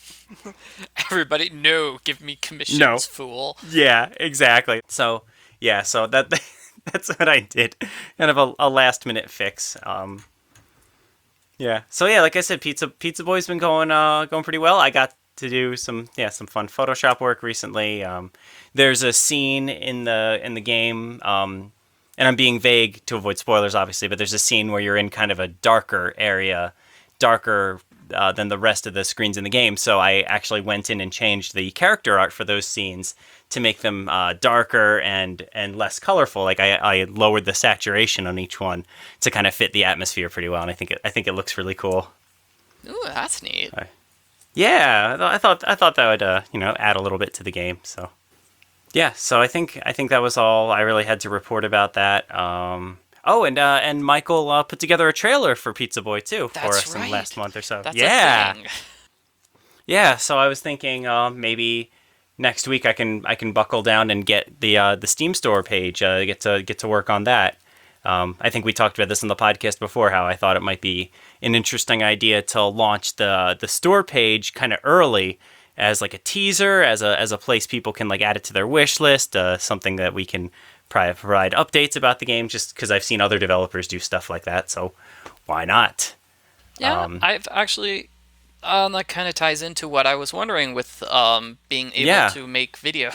Speaker 2: Everybody, no, give me commissions,
Speaker 1: No.
Speaker 2: fool.
Speaker 1: Yeah, exactly. So, yeah, so that that's what I did. Kind of a, a last-minute fix. Um, Yeah. So yeah, like I said, Pizza Pizza Boy's been going uh going pretty well. I got to do some yeah some fun Photoshop work recently. Um, there's a scene in the in the game, um, and I'm being vague to avoid spoilers, obviously, but there's a scene where you're in kind of a darker area, darker uh, than the rest of the screens in the game. So I actually went in and changed the character art for those scenes to make them uh, darker and and less colorful. Like I, I lowered the saturation on each one to kind of fit the atmosphere pretty well, and I think it, I think it looks really cool.
Speaker 2: Ooh, that's neat.
Speaker 1: I, yeah, I thought I thought that would uh, you know add a little bit to the game. So yeah, so I think I think that was all I really had to report about that. Um, oh, and uh, and Michael uh, put together a trailer for Pizza Boy too for
Speaker 2: That's
Speaker 1: us in
Speaker 2: right.
Speaker 1: last month or so.
Speaker 2: That's
Speaker 1: yeah,
Speaker 2: a thing.
Speaker 1: yeah. So I was thinking uh, maybe next week I can I can buckle down and get the uh, the Steam store page. Uh, get to get to work on that. Um, I think we talked about this in the podcast before. How I thought it might be an interesting idea to launch the the store page kind of early as like a teaser, as a as a place people can like add it to their wish list. Uh, something that we can probably provide updates about the game, just because I've seen other developers do stuff like that. So why not?
Speaker 2: Yeah,
Speaker 1: Um,
Speaker 2: I've actually. Um, that kind of ties into what I was wondering with um being able
Speaker 1: Yeah.
Speaker 2: to make videos.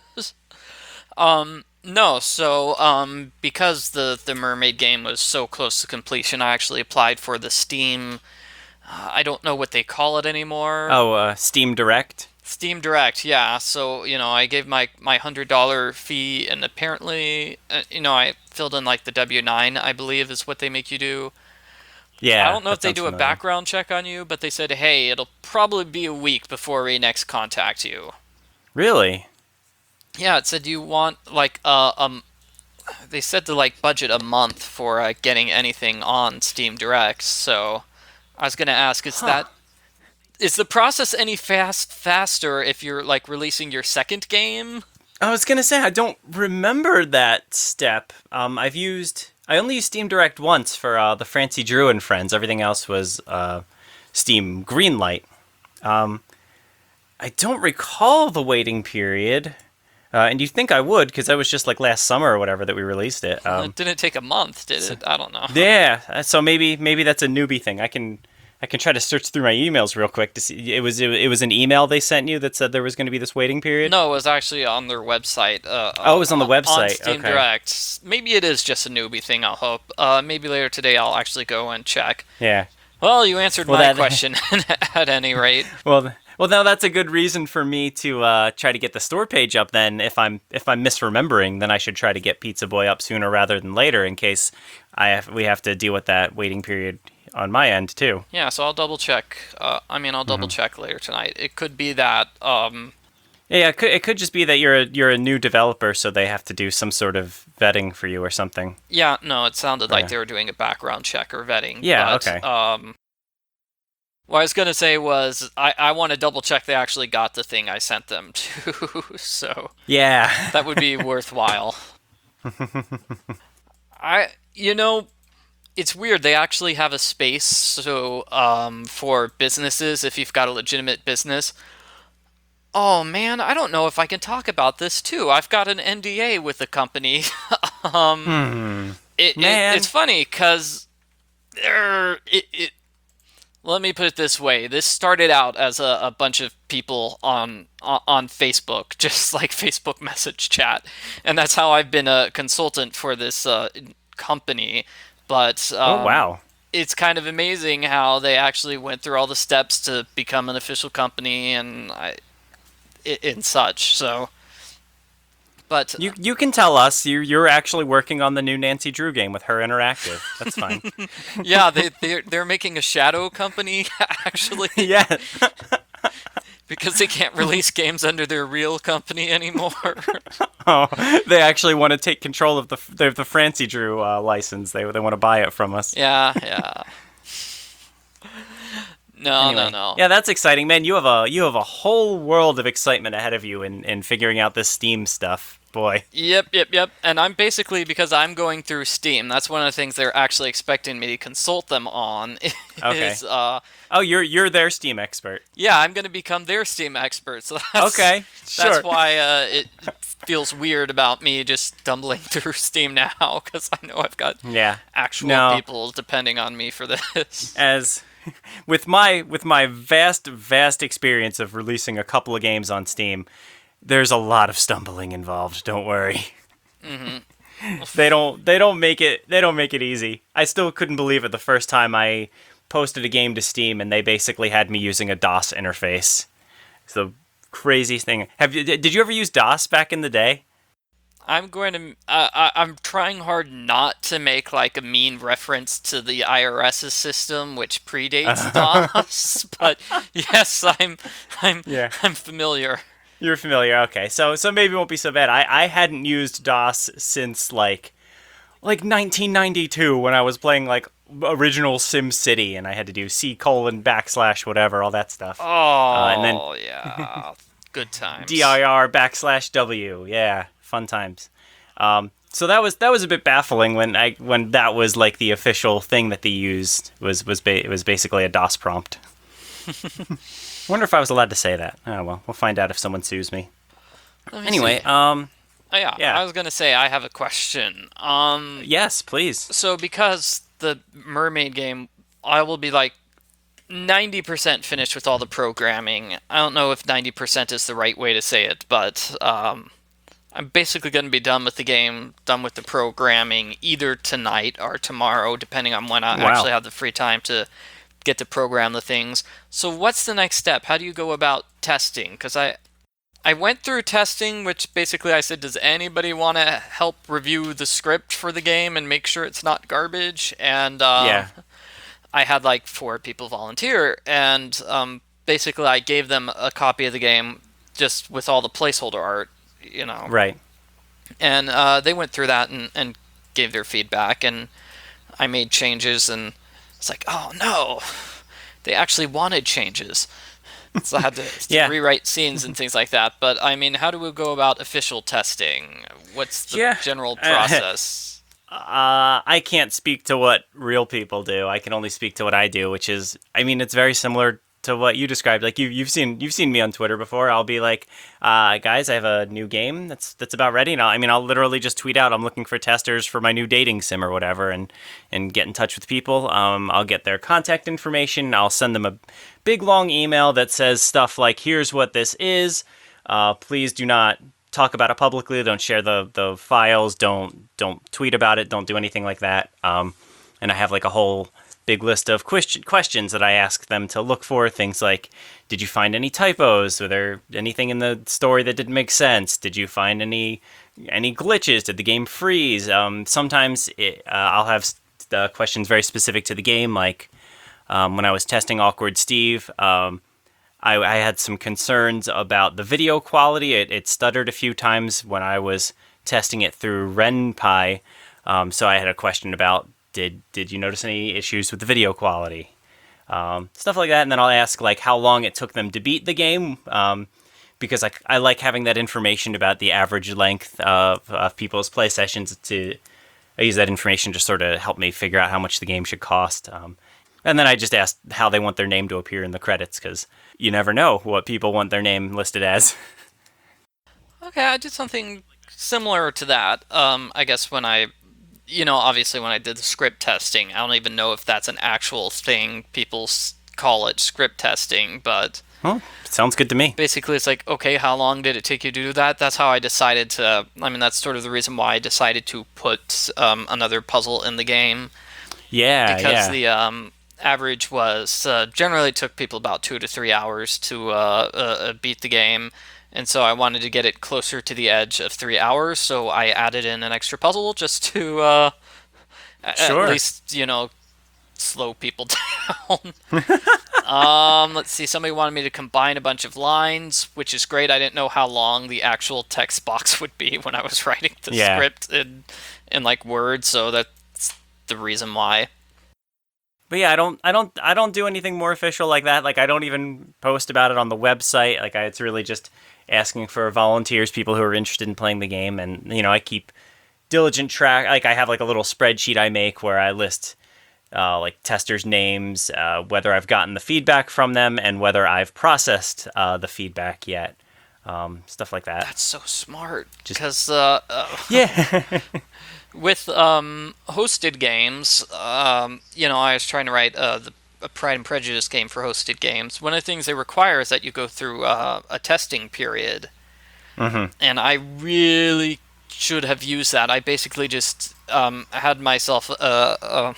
Speaker 2: um, no, so um because the the Mermaid game was so close to completion, I actually applied for the Steam. Uh, I don't know what they call it anymore.
Speaker 1: Oh, uh, Steam Direct.
Speaker 2: Steam Direct, yeah. So, you know, I gave my my hundred dollar fee, and apparently, uh, you know, I filled in like the W nine, I believe, is what they make you do. I
Speaker 1: Yeah,
Speaker 2: don't know if
Speaker 1: that
Speaker 2: they
Speaker 1: sounds
Speaker 2: do a
Speaker 1: familiar.
Speaker 2: background check on you, but they said, hey, it'll probably be a week before we next contact you.
Speaker 1: Really?
Speaker 2: Yeah, it said you want like uh, um, they said to like budget a month for uh, getting anything on Steam Direct. So I was gonna ask, is
Speaker 1: Huh.
Speaker 2: that is the process any fast faster if you're like releasing your second game?
Speaker 1: I was gonna say I don't remember that step. Um, I've used I only used Steam Direct once for uh, the Francie Drew and friends. Everything else was uh, Steam Greenlight. Um, I don't recall the waiting period, uh, and you'd think I would because that was just like last summer or whatever that we released it.
Speaker 2: Well,
Speaker 1: Um,
Speaker 2: it didn't take a month, did it? I don't know.
Speaker 1: yeah, uh, so maybe maybe that's a newbie thing. I can I can try to search through my emails real quick to see. It was it, it was an email they sent you that said there was going to be this waiting period.
Speaker 2: No, it was actually on their website. Uh,
Speaker 1: Oh, it
Speaker 2: uh,
Speaker 1: was on the
Speaker 2: on
Speaker 1: website.
Speaker 2: Steam
Speaker 1: Okay.
Speaker 2: Direct. Maybe it is just a newbie thing. I'll hope. Uh, maybe later today I'll actually go and check.
Speaker 1: Yeah.
Speaker 2: Well, you answered
Speaker 1: Well,
Speaker 2: my
Speaker 1: that
Speaker 2: question at any rate.
Speaker 1: well, th- well, now that's a good reason for me to uh, try to get the store page up. Then, if I'm if I'm misremembering, then I should try to get Pizza Boy up sooner rather than later, in case I have, we have to deal with that waiting period on my end too.
Speaker 2: Yeah, so I'll double check. Uh, I mean, I'll double check later tonight. It could be that. Um,
Speaker 1: Yeah, yeah, it could it could just be that you're a, you're a new developer, so they have to do some sort of vetting for you or something.
Speaker 2: yeah, no, it sounded like
Speaker 1: Yeah.
Speaker 2: they were doing a background check or vetting.
Speaker 1: Yeah,
Speaker 2: but,
Speaker 1: okay.
Speaker 2: Um, what I was gonna say was I I want to double check they actually got the thing I sent them to. So.
Speaker 1: Yeah.
Speaker 2: That would be worthwhile. I, you know, it's weird. They actually have a space so um, for businesses if you've got a legitimate business. Oh man, I don't know if I can talk about this too. I've got an N D A with the company. um,
Speaker 1: Hmm.
Speaker 2: it, it
Speaker 1: Man.
Speaker 2: it's funny because there it, it. Let me put it this way: this started out as a, a bunch of people on on on Facebook, just like Facebook message chat, and that's how I've been a consultant for this uh, company. But
Speaker 1: Oh
Speaker 2: um,
Speaker 1: wow.
Speaker 2: it's kind of amazing how they actually went through all the steps to become an official company and I, i- and such. So, but
Speaker 1: You you can tell us you you're actually working on the new Nancy Drew game with her interactive. That's fine.
Speaker 2: yeah, they they're, they're making a shadow company actually
Speaker 1: Yeah.
Speaker 2: because they can't release games under their real company anymore.
Speaker 1: Oh, they actually want to take control of the the, the Francie Drew uh, license. They they want to buy it from us.
Speaker 2: yeah, yeah. No,
Speaker 1: Anyway,
Speaker 2: no, no.
Speaker 1: yeah, that's exciting, man. You have a you have a whole world of excitement ahead of you in, in figuring out this Steam stuff. boy.
Speaker 2: Yep, yep, yep. And I'm basically, because I'm going through Steam, that's one of the things they're actually expecting me to consult them on
Speaker 1: Okay.
Speaker 2: is, uh,
Speaker 1: Oh, you're you're their Steam expert.
Speaker 2: yeah, I'm going to become their Steam expert. So that's
Speaker 1: Okay,
Speaker 2: that's
Speaker 1: sure.
Speaker 2: why uh, it feels weird about me just stumbling through Steam now, because I know I've got
Speaker 1: Yeah.
Speaker 2: actual
Speaker 1: No.
Speaker 2: people depending on me for this.
Speaker 1: As with my with my vast vast experience of releasing a couple of games on Steam, there's a lot of stumbling involved. Don't worry.
Speaker 2: Mm-hmm.
Speaker 1: They don't they don't make it they don't make it easy. I still couldn't believe it the first time I posted a game to Steam and they basically had me using a DOS interface. It's the craziest thing. Have you did you ever use DOS back in the day?
Speaker 2: I'm going to. Uh, I, I'm trying hard not to make like a mean reference to the IRS's system, which predates DOS. But yes, I'm. I'm.
Speaker 1: Yeah.
Speaker 2: I'm familiar.
Speaker 1: You're familiar. Okay. So so maybe it won't be so bad. I I hadn't used DOS since like like nineteen ninety-two when I was playing like original Sim City and I had to do C colon backslash whatever all that stuff.
Speaker 2: Oh,
Speaker 1: and then
Speaker 2: yeah. Good times.
Speaker 1: dir backslash w. Yeah, fun times. Um, so that was that was a bit baffling when I when that was like the official thing that they used was was ba- it was basically a DOS prompt. Wonder if I was allowed to say that. Oh well, we'll find out if someone sues me.
Speaker 2: Let me
Speaker 1: Anyway,
Speaker 2: see.
Speaker 1: um,
Speaker 2: Oh, yeah,
Speaker 1: yeah.
Speaker 2: I was gonna say I have a question. Um,
Speaker 1: yes, please.
Speaker 2: so because the Mermaid game, I will be like ninety percent finished with all the programming. I don't know if ninety percent is the right way to say it, but um, I'm basically going to be done with the game, done with the programming, either tonight or tomorrow, depending on when I
Speaker 1: Wow.
Speaker 2: actually have the free time to get to program the things. So what's the next step? How do you go about testing? Because I, I went through testing, which basically I said, does anybody want to help review the script for the game and make sure it's not garbage? And um,
Speaker 1: Yeah.
Speaker 2: I had like four people volunteer, and um, basically I gave them a copy of the game just with all the placeholder art, you know.
Speaker 1: Right.
Speaker 2: And uh, they went through that and, and gave their feedback, and I made changes, and it's like, oh no, they actually wanted changes. So I had to, to
Speaker 1: Yeah.
Speaker 2: rewrite scenes and things like that. But I mean, how do we go about official testing? What's the
Speaker 1: Yeah.
Speaker 2: general
Speaker 1: Uh,
Speaker 2: process?
Speaker 1: Uh, I can't speak to what real people do. I can only speak to what I do, which is, I mean, it's very similar to what you described. Like you, you've seen, you've seen me on Twitter before. I'll be like, uh, guys, I have a new game that's that's about ready, and I'll, I mean, I'll literally just tweet out, I'm looking for testers for my new dating sim or whatever, and and get in touch with people. Um, I'll get their contact information. I'll send them a big long email that says stuff like, here's what this is. Uh, please do not talk about it publicly. Don't share the the files. Don't don't tweet about it. Don't do anything like that. Um, and I have like a whole big list of question, questions that I ask them to look for. Things like, did you find any typos? Were there anything in the story that didn't make sense? Did you find any any glitches? Did the game freeze? Um, sometimes it, uh, I'll have uh, questions very specific to the game, like um, when I was testing Awkward Steve. Um, I, I had some concerns about the video quality. It, it stuttered a few times when I was testing it through RenPy. Um, so I had a question about, did did you notice any issues with the video quality? Um, stuff like that. And then I'll ask like how long it took them to beat the game. Um, because I, I like having that information about the average length of, of people's play sessions. To I use that information to sort of help me figure out how much the game should cost. Um, and then I just asked how they want their name to appear in the credits, because you never know what people want their name listed as.
Speaker 2: Okay, I did something similar to that. Um, I guess when I, you know, obviously when I did the script testing, I don't even know if that's an actual thing. People s- call it script testing, but
Speaker 1: Well, sounds good to me.
Speaker 2: basically it's like, okay, how long did it take you to do that? That's how I decided to, I mean, that's sort of the reason why I decided to put um, another puzzle in the game,
Speaker 1: Yeah,
Speaker 2: because
Speaker 1: yeah.
Speaker 2: the um, average was, uh, generally took people about two to three hours to uh, uh, uh, beat the game. And so I wanted to get it closer to the edge of three hours, so I added in an extra puzzle just to uh, a-
Speaker 1: Sure.
Speaker 2: at least, you know, slow people down. um, let's see, somebody wanted me to combine a bunch of lines, which is great. I didn't know how long the actual text box would be when I was writing the
Speaker 1: Yeah.
Speaker 2: script in, in like Word, so that's the reason why.
Speaker 1: but yeah, I don't, I don't, I don't do anything more official like that. Like I don't even post about it on the website. Like I, it's really just asking for volunteers, people who are interested in playing the game, and you know, I keep diligent track. Like I have like a little spreadsheet I make where I list uh, like testers' names, uh, whether I've gotten the feedback from them, and whether I've processed uh, the feedback yet. Um, stuff like that.
Speaker 2: That's so smart.
Speaker 1: Just
Speaker 2: Because uh, uh,
Speaker 1: yeah,
Speaker 2: with um, hosted games, um, you know, I was trying to write uh, the, a Pride and Prejudice game for hosted games. One of the things they require is that you go through uh, a testing period.
Speaker 1: hmm
Speaker 2: And I really should have used that. I basically just um, had myself a, a,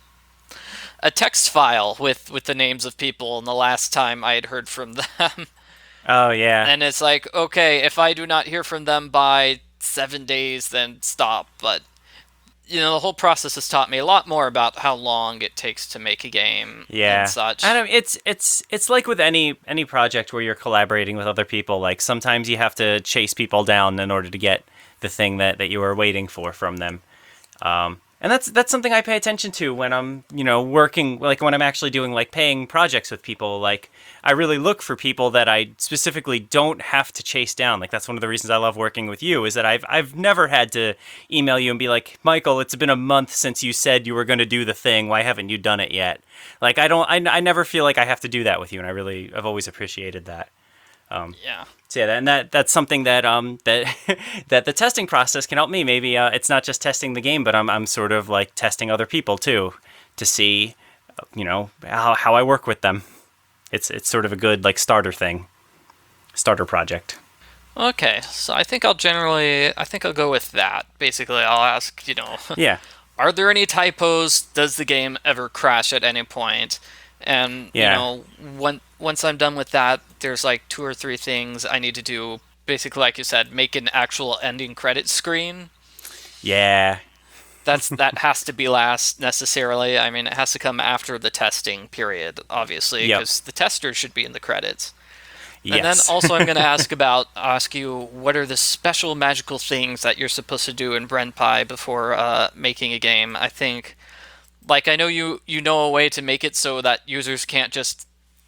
Speaker 2: a text file with, with the names of people and the last time I had heard from them.
Speaker 1: oh yeah,
Speaker 2: And it's like, okay, if I do not hear from them by seven days, then stop. But, you know, the whole process has taught me a lot more about how long it takes to make a game and
Speaker 1: yeah.
Speaker 2: such.
Speaker 1: I don't. It's it's it's like with any any project where you're collaborating with other people. Like sometimes you have to chase people down in order to get the thing that that you were waiting for from them. Um, and that's that's something I pay attention to when I'm, you know, working, like when I'm actually doing like paying projects with people. Like I really look for people that I specifically don't have to chase down. Like that's one of the reasons I love working with you, is that I've I've never had to email you and be like, Michael, it's been a month since you said you were going to do the thing. Why haven't you done it yet? Like I don't I, I never feel like I have to do that with you, and I really I've always appreciated that.
Speaker 2: Yeah.
Speaker 1: So yeah, that, and that that's something that um that that the testing process can help me. Maybe uh, it's not just testing the game, but I'm I'm sort of like testing other people too, to see, uh, you know, how how I work with them. It's it's sort of a good like starter thing, starter project.
Speaker 2: Okay, so I think I'll generally, I think I'll go with that. Basically, I'll ask, you know,
Speaker 1: Yeah,
Speaker 2: are there any typos? Does the game ever crash at any point? And, you
Speaker 1: yeah,
Speaker 2: know, when, once I'm done with that, there's like two or three things I need to do. Basically, like you said, make an actual ending credit screen.
Speaker 1: yeah,
Speaker 2: That's that has to be last necessarily. I mean, it has to come after the testing period, obviously,
Speaker 1: yep,
Speaker 2: because the tester should be in the credits. And then
Speaker 1: yes,
Speaker 2: also I'm going to ask about ask you what are the special magical things that you're supposed to do in BrenPy before uh, making a game. I think, like I know you you know a way to make it so that users can't just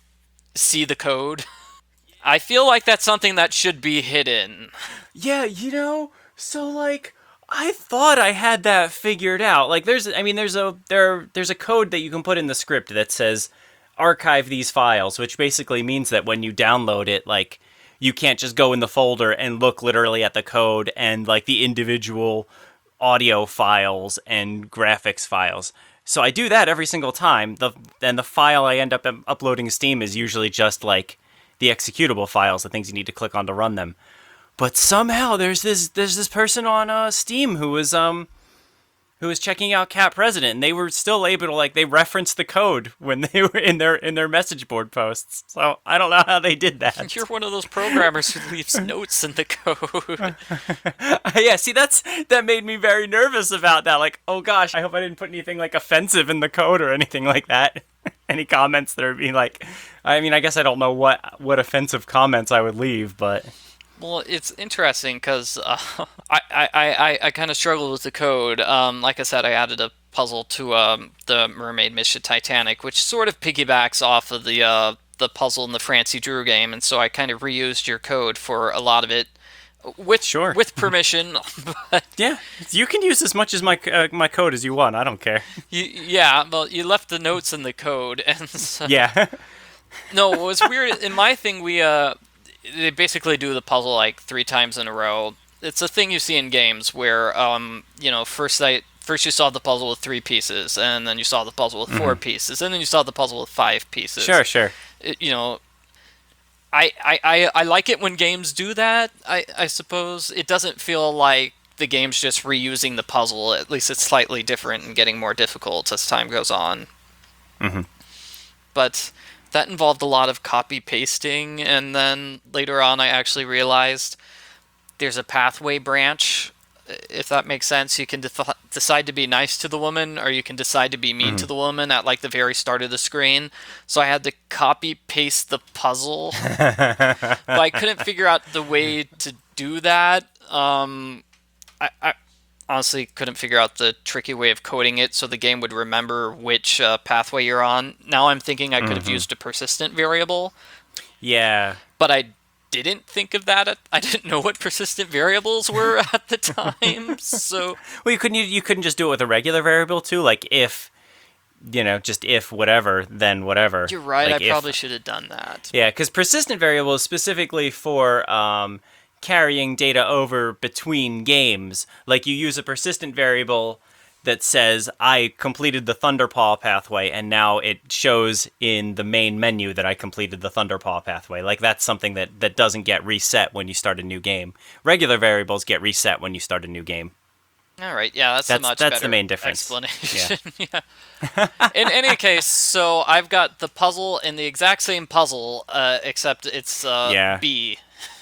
Speaker 2: see the code. I feel like that's something that should be hidden.
Speaker 1: yeah. You know, so like I thought I had that figured out. Like there's, I mean, there's a there there's a code that you can put in the script that says archive these files, which basically means that when you download it, like you can't just go in the folder and look literally at the code and like the individual audio files and graphics files. So I do that every single time. The then the file I end up um, uploading to Steam is usually just like the executable files, the things you need to click on to run them. But somehow there's this there's this person on uh, Steam who was um who was checking out Cat President, and they were still able to like they referenced the code when they were in their in their message board posts. So I don't know how they did that.
Speaker 2: You're one of those programmers who leaves notes in the code.
Speaker 1: Yeah, see that's that made me very nervous about that. Like, oh gosh, I hope I didn't put anything like offensive in the code or anything like that. Any comments that are being like, I mean, I guess I don't know what what offensive comments I would leave, but
Speaker 2: Well, it's interesting because uh, I, I, I, I kind of struggled with the code. Um, like I said, I added a puzzle to um, the Mermaid Mission Titanic, which sort of piggybacks off of the uh, the puzzle in the Francie Drew game, and so I kind of reused your code for a lot of it, with
Speaker 1: sure.
Speaker 2: with permission. But
Speaker 1: Yeah, you can use as much as my uh, my code as you want. I don't care.
Speaker 2: you, yeah, well, you left the notes in the code, and so,
Speaker 1: Yeah.
Speaker 2: no, what was weird in my thing, we uh, they basically do the puzzle like three times in a row. It's a thing you see in games where um, you know, first I first you solve the puzzle with three pieces, and then you solve the puzzle with four pieces, and then you solve the puzzle with five pieces.
Speaker 1: Sure, sure.
Speaker 2: It, you know, I, I, I, I like it when games do that. I, I suppose it doesn't feel like the game's just reusing the puzzle. At least it's slightly different and getting more difficult as time goes on.
Speaker 1: Mhm.
Speaker 2: But that involved a lot of copy pasting, and then later on I actually realized there's a pathway branch, if that makes sense. You can def- decide to be nice to the woman, or you can decide to be mean to the woman at like the very start of the screen. So I had to copy paste the puzzle, but I couldn't figure out the way to do that. Um, I, I honestly couldn't figure out the tricky way of coding it so the game would remember which uh, pathway you're on. Now I'm thinking I could have
Speaker 1: Mm-hmm.
Speaker 2: used a persistent variable,
Speaker 1: Yeah.
Speaker 2: but I didn't think of that. At, I didn't know what persistent variables were at the time. So
Speaker 1: Well, you couldn't you, you couldn't just do it with a regular variable too, like if you know, just if whatever, then whatever.
Speaker 2: you're right.
Speaker 1: Like
Speaker 2: I
Speaker 1: if,
Speaker 2: probably should have done that.
Speaker 1: yeah, because persistent variable is specifically for um, carrying data over between games. Like you use a persistent variable that says I completed the Thunderpaw pathway, and now it shows in the main menu that I completed the Thunderpaw pathway. Like that's something that that doesn't get reset when you start a new game. Regular variables get reset when you start a new game.
Speaker 2: All right, yeah, that's,
Speaker 1: That's-
Speaker 2: a much
Speaker 1: that's
Speaker 2: better
Speaker 1: the main difference.
Speaker 2: explanation. Yeah. In any case, so I've got the puzzle in the exact same puzzle, uh, except it's uh,
Speaker 1: Yeah.
Speaker 2: B.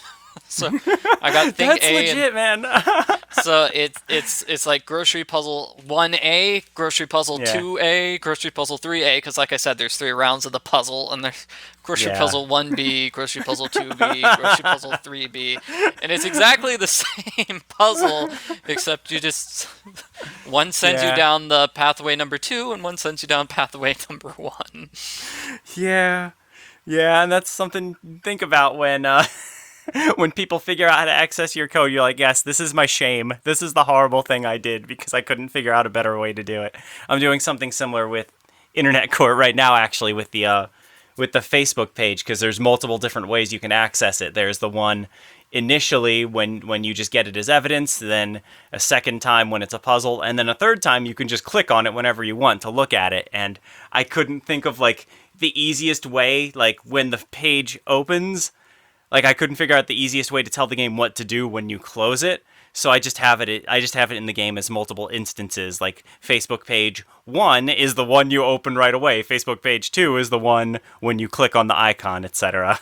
Speaker 2: So I got thing
Speaker 1: That's
Speaker 2: A,
Speaker 1: legit, man.
Speaker 2: and so it's it's it's like grocery puzzle one A, grocery puzzle
Speaker 1: Yeah.
Speaker 2: two A, grocery puzzle three A. Because like I said, there's three rounds of the puzzle, and there's grocery
Speaker 1: Yeah.
Speaker 2: puzzle one B, grocery puzzle two B, grocery puzzle three B, and it's exactly the same puzzle, except you just one sends
Speaker 1: Yeah.
Speaker 2: you down the pathway number two, and one sends you down pathway number one.
Speaker 1: Yeah, yeah, and that's something to think about when uh, when people figure out how to access your code. You're like, yes, this is my shame. This is the horrible thing I did because I couldn't figure out a better way to do it. I'm doing something similar with Internet Court right now, actually, with the uh, with the Facebook page, because there's multiple different ways you can access it. There's the one initially when when you just get it as evidence, then a second time when it's a puzzle, and then a third time you can just click on it whenever you want to look at it. And I couldn't think of like the easiest way, like when the page opens, like I couldn't figure out the easiest way to tell the game what to do when you close it. So I just have it I just have it in the game as multiple instances. Like Facebook page one is the one you open right away. Facebook page two is the one when you click on the icon, et cetera.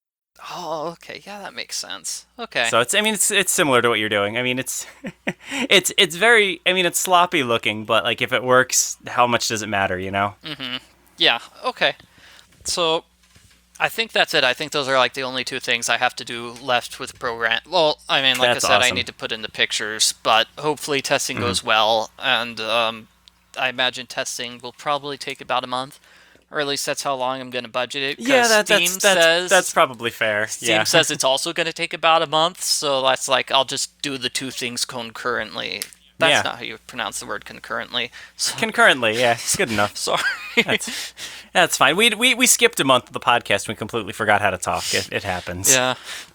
Speaker 2: Oh, okay, yeah, that makes sense. Okay.
Speaker 1: So it's I mean it's it's similar to what you're doing. I mean it's it's it's very I mean it's sloppy looking, but like if it works, how much does it matter, you know?
Speaker 2: Yeah, okay. So I think that's it. I think those are like the only two things I have to do left with program. Well, I mean, like
Speaker 1: That's
Speaker 2: I said, I
Speaker 1: awesome.
Speaker 2: need to put in the pictures, but hopefully testing goes
Speaker 1: Mm-hmm.
Speaker 2: well, and um, I imagine testing will probably take about a month, or at least that's how long I'm going to budget it. 'cause
Speaker 1: Yeah, that,
Speaker 2: Steam
Speaker 1: that's that's
Speaker 2: says
Speaker 1: that's probably fair.
Speaker 2: Steam
Speaker 1: Yeah.
Speaker 2: says it's also going to take about a month, so that's like I'll just do the two things concurrently. That's
Speaker 1: Yeah.
Speaker 2: not how you pronounce the word concurrently. So,
Speaker 1: Concurrently, yeah, it's good enough.
Speaker 2: sorry.
Speaker 1: That's, that's fine. We, we we skipped a month of the podcast. We completely forgot how to talk. It, it happens.
Speaker 2: Yeah.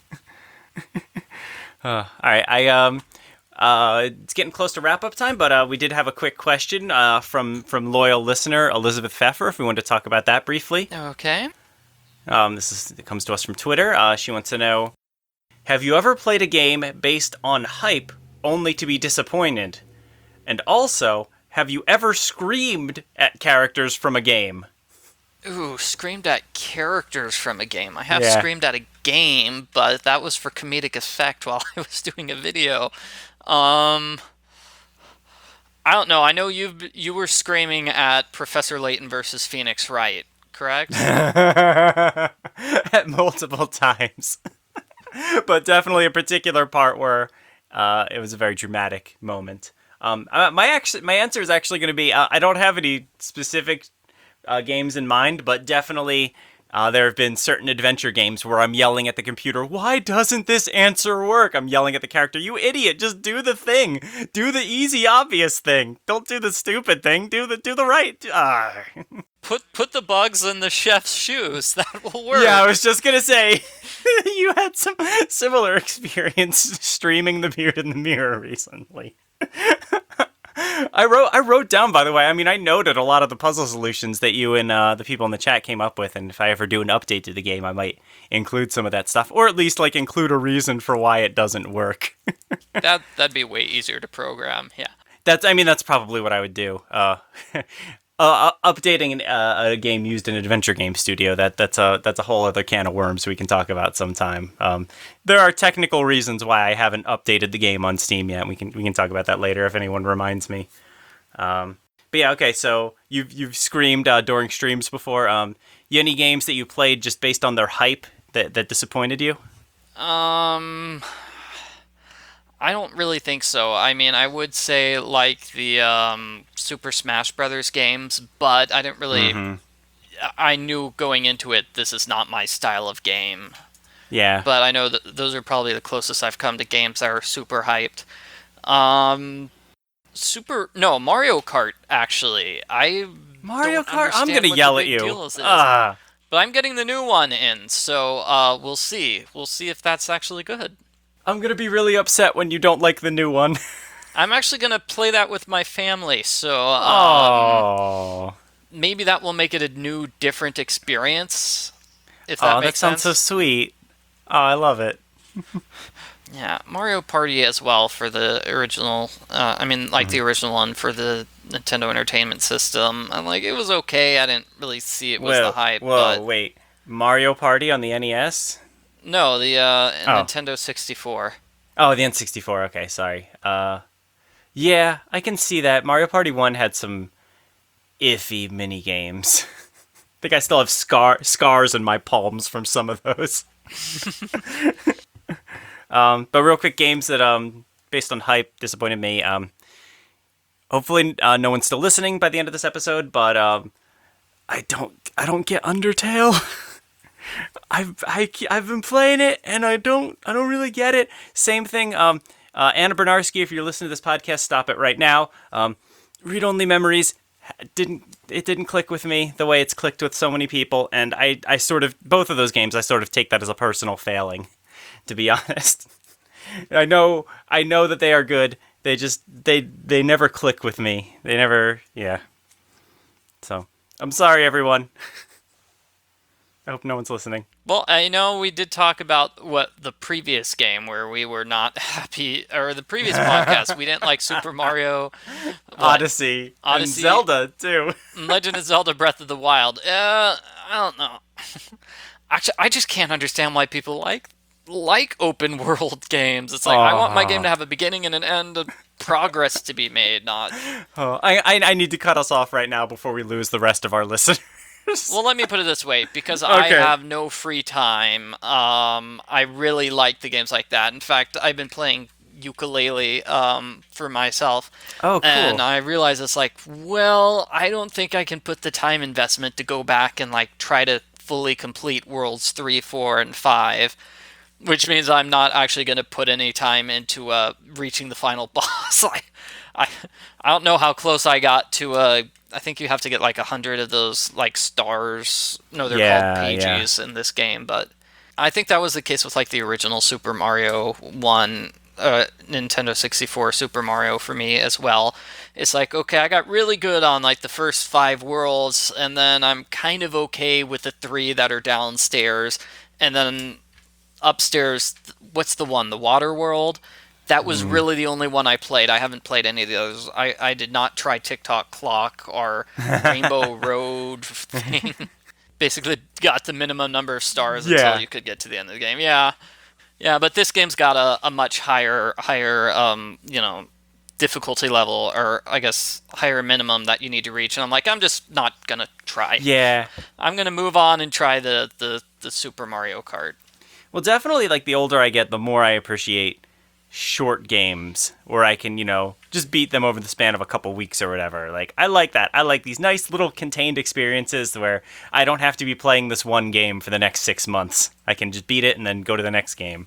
Speaker 1: All right. I um. Uh, it's getting close to wrap up time, but uh, we did have a quick question uh, from from loyal listener Elizabeth Pfeffer. If we wanted to talk about that briefly,
Speaker 2: Okay.
Speaker 1: um, this is it comes to us from Twitter. Uh, she wants to know: have you ever played a game based on hype only to be disappointed? And also, have you ever screamed at characters from a game?
Speaker 2: Ooh, screamed at characters from a game. I have
Speaker 1: Yeah.
Speaker 2: screamed at a game, but that was for comedic effect while I was doing a video. Um, I don't know. I know you you were screaming at Professor Layton versus Phoenix Wright, correct?
Speaker 1: At multiple times. But definitely a particular part where uh, it was a very dramatic moment. Um, uh, my actually, my answer is actually going to be uh, I don't have any specific uh, games in mind, but definitely uh, there have been certain adventure games where I'm yelling at the computer, "Why doesn't this answer work?" I'm yelling at the character, "You idiot! Just do the thing. Do the easy, obvious thing. Don't do the stupid thing. Do the do the right." Ah.
Speaker 2: Put put the bugs in the chef's shoes. That will work.
Speaker 1: Yeah, I was just gonna say, you had some similar experience streaming the Beard in the Mirror recently. I wrote, I wrote down, by the way. I mean, I noted a lot of the puzzle solutions that you and uh, the people in the chat came up with, and if I ever do an update to the game, I might include some of that stuff, or at least like include a reason for why it doesn't work.
Speaker 2: That that'd be way easier to program. Yeah.
Speaker 1: That's, I mean, that's probably what I would do. Uh, uh, updating an, uh, a game used in Adventure Game Studio, that that's a that's a whole other can of worms we can talk about sometime. Um, there are technical reasons why I haven't updated the game on Steam yet. We can we can talk about that later if anyone reminds me. Um, but yeah, okay. So you've you've screamed uh, during streams before. Um, you any games that you played just based on their hype that that disappointed you?
Speaker 2: Um, I don't really think so. I mean, I would say like the um, Super Smash Brothers games, but I didn't really.
Speaker 1: Mm-hmm.
Speaker 2: I knew going into it, this is not my style of game.
Speaker 1: Yeah.
Speaker 2: But I know that those are probably the closest I've come to games that are super hyped. Um, Super no Mario Kart actually. I
Speaker 1: Mario
Speaker 2: don't
Speaker 1: Kart. I'm
Speaker 2: understand
Speaker 1: gonna
Speaker 2: what
Speaker 1: yell
Speaker 2: the
Speaker 1: at
Speaker 2: big
Speaker 1: you.
Speaker 2: deal is.
Speaker 1: Ah.
Speaker 2: But I'm getting the new one in, so uh, we'll see. We'll see if that's actually good.
Speaker 1: I'm gonna be really upset when you don't like the new one.
Speaker 2: I'm actually gonna play that with my family, so um,
Speaker 1: Oh.
Speaker 2: maybe that will make it a new, different experience. If that
Speaker 1: Oh, that
Speaker 2: makes
Speaker 1: sounds so
Speaker 2: sense.
Speaker 1: sweet. Oh, I love it.
Speaker 2: Yeah, Mario Party as well for the original. Uh, I mean, like the
Speaker 1: Mhm.
Speaker 2: original one for the Nintendo Entertainment System. I'm like, it was okay. I didn't really see it was the
Speaker 1: Whoa,
Speaker 2: hype,
Speaker 1: whoa,
Speaker 2: but
Speaker 1: wait. Mario Party on the N E S?
Speaker 2: no, the uh,
Speaker 1: Oh.
Speaker 2: Nintendo sixty-four.
Speaker 1: Oh, the N sixty-four. Okay, sorry. Uh, yeah, I can see that. Mario Party one had some iffy mini games. I think I still have scar scars in my palms from some of those. Um, but real quick, games that um based on hype disappointed me. Um, hopefully uh, no one's still listening by the end of this episode. But um, I don't I don't get Undertale. I've I, I've been playing it and I don't I don't really get it. Same thing. Um, uh, Anna Bernarski, if you're listening to this podcast, stop it right now. Um, Read Only Memories didn't it didn't click with me the way it's clicked with so many people, and I I sort of both of those games I sort of take that as a personal failing, to be honest. I know I know that they are good. They just they they never click with me. They never yeah. So I'm sorry, everyone. I hope no one's listening.
Speaker 2: Well, I know we did talk about what the previous game where we were not happy, or the previous podcast we didn't like Super Mario, what
Speaker 1: Odyssey, and
Speaker 2: Odyssey,
Speaker 1: Zelda too.
Speaker 2: and Legend of Zelda: Breath of the Wild. Uh, I don't know. Actually, I just can't understand why people like like open world games. It's like I want my game
Speaker 1: Oh,
Speaker 2: to have a beginning and an end, and progress to be made, not.
Speaker 1: oh I, I I need to cut us off right now before we lose the rest of our listeners.
Speaker 2: Well, let me put it this way, because I
Speaker 1: Okay.
Speaker 2: have no free time, um, I really like the games like that. In fact, I've been playing ukulele um, for myself,
Speaker 1: Oh,
Speaker 2: and
Speaker 1: cool.
Speaker 2: I realize it's like, well, I don't think I can put the time investment to go back and like try to fully complete Worlds three, four, and five, which means I'm not actually going to put any time into uh, reaching the final boss. I, I, I don't know how close I got to. Uh, I think you have to get like a hundred of those like stars. No, they're called
Speaker 1: Yeah, yeah.
Speaker 2: pages in this game, but I think that was the case with like the original Super Mario One, uh, Nintendo sixty-four Super Mario for me as well. It's like, okay, I got really good on like the first five worlds, and then I'm kind of okay with the three that are downstairs, and then upstairs, what's the one? The Water World? That was
Speaker 1: Mm.
Speaker 2: really the only one I played. I haven't played any of the others. I, I did not try TikTok Clock or Rainbow Road thing. Basically, got the minimum number of stars until
Speaker 1: Yeah.
Speaker 2: you could get to the end of the game. Yeah, yeah, but this game's got a, a much higher higher um you know difficulty level, or I guess higher minimum that you need to reach. And I'm like, I'm just not gonna try.
Speaker 1: Yeah.
Speaker 2: I'm gonna move on and try the the the Super Mario Kart.
Speaker 1: Well, definitely, like, the older I get, the more I appreciate short games where I can, you know, just beat them over the span of a couple weeks or whatever. Like, I like that. I like these nice little contained experiences where I don't have to be playing this one game for the next six months. I can just beat it and then go to the next game.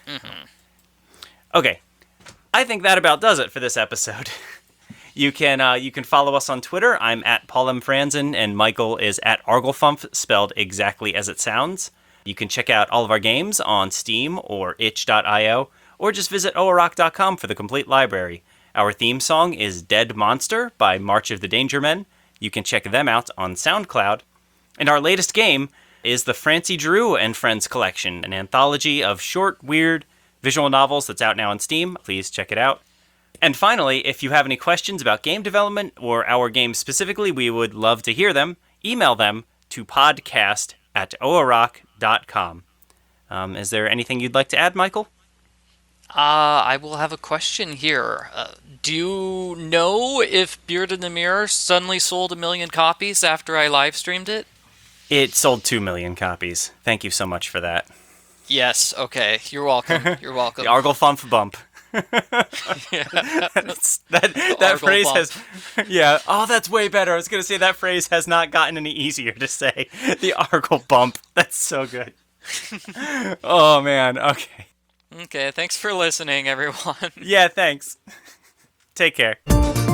Speaker 1: Okay. I think that about does it for this episode. You can uh, you can follow us on Twitter. I'm at Paul M. Franzen, and Michael is at Arglefump, spelled exactly as it sounds. You can check out all of our games on Steam or itch dot io, or just visit oarock dot com for the complete library. Our theme song is Dead Monster by March of the Danger Men. You can check them out on SoundCloud. And our latest game is the Francie Drew and Friends Collection, an anthology of short, weird visual novels that's out now on Steam. Please check it out. And finally, if you have any questions about game development or our game specifically, we would love to hear them. Email them to podcast at oarock dot com. Um, is there anything you'd like to add, Michael?
Speaker 2: Uh, I will have a question here. Uh, do you know if Beard in the Mirror suddenly sold a million copies after I live streamed it?
Speaker 1: It sold two million copies. Thank you so much for that.
Speaker 2: Yes, okay. You're welcome. You're
Speaker 1: The
Speaker 2: welcome.
Speaker 1: Arglefump bump. That's- that that
Speaker 2: Argle
Speaker 1: phrase
Speaker 2: bump.
Speaker 1: has, yeah. Oh, that's way better. I was gonna say that phrase has not gotten any easier to say. The Argle bump. That's so good. Oh man. Okay.
Speaker 2: Okay, thanks for listening, everyone.
Speaker 1: Yeah. Thanks. Take care.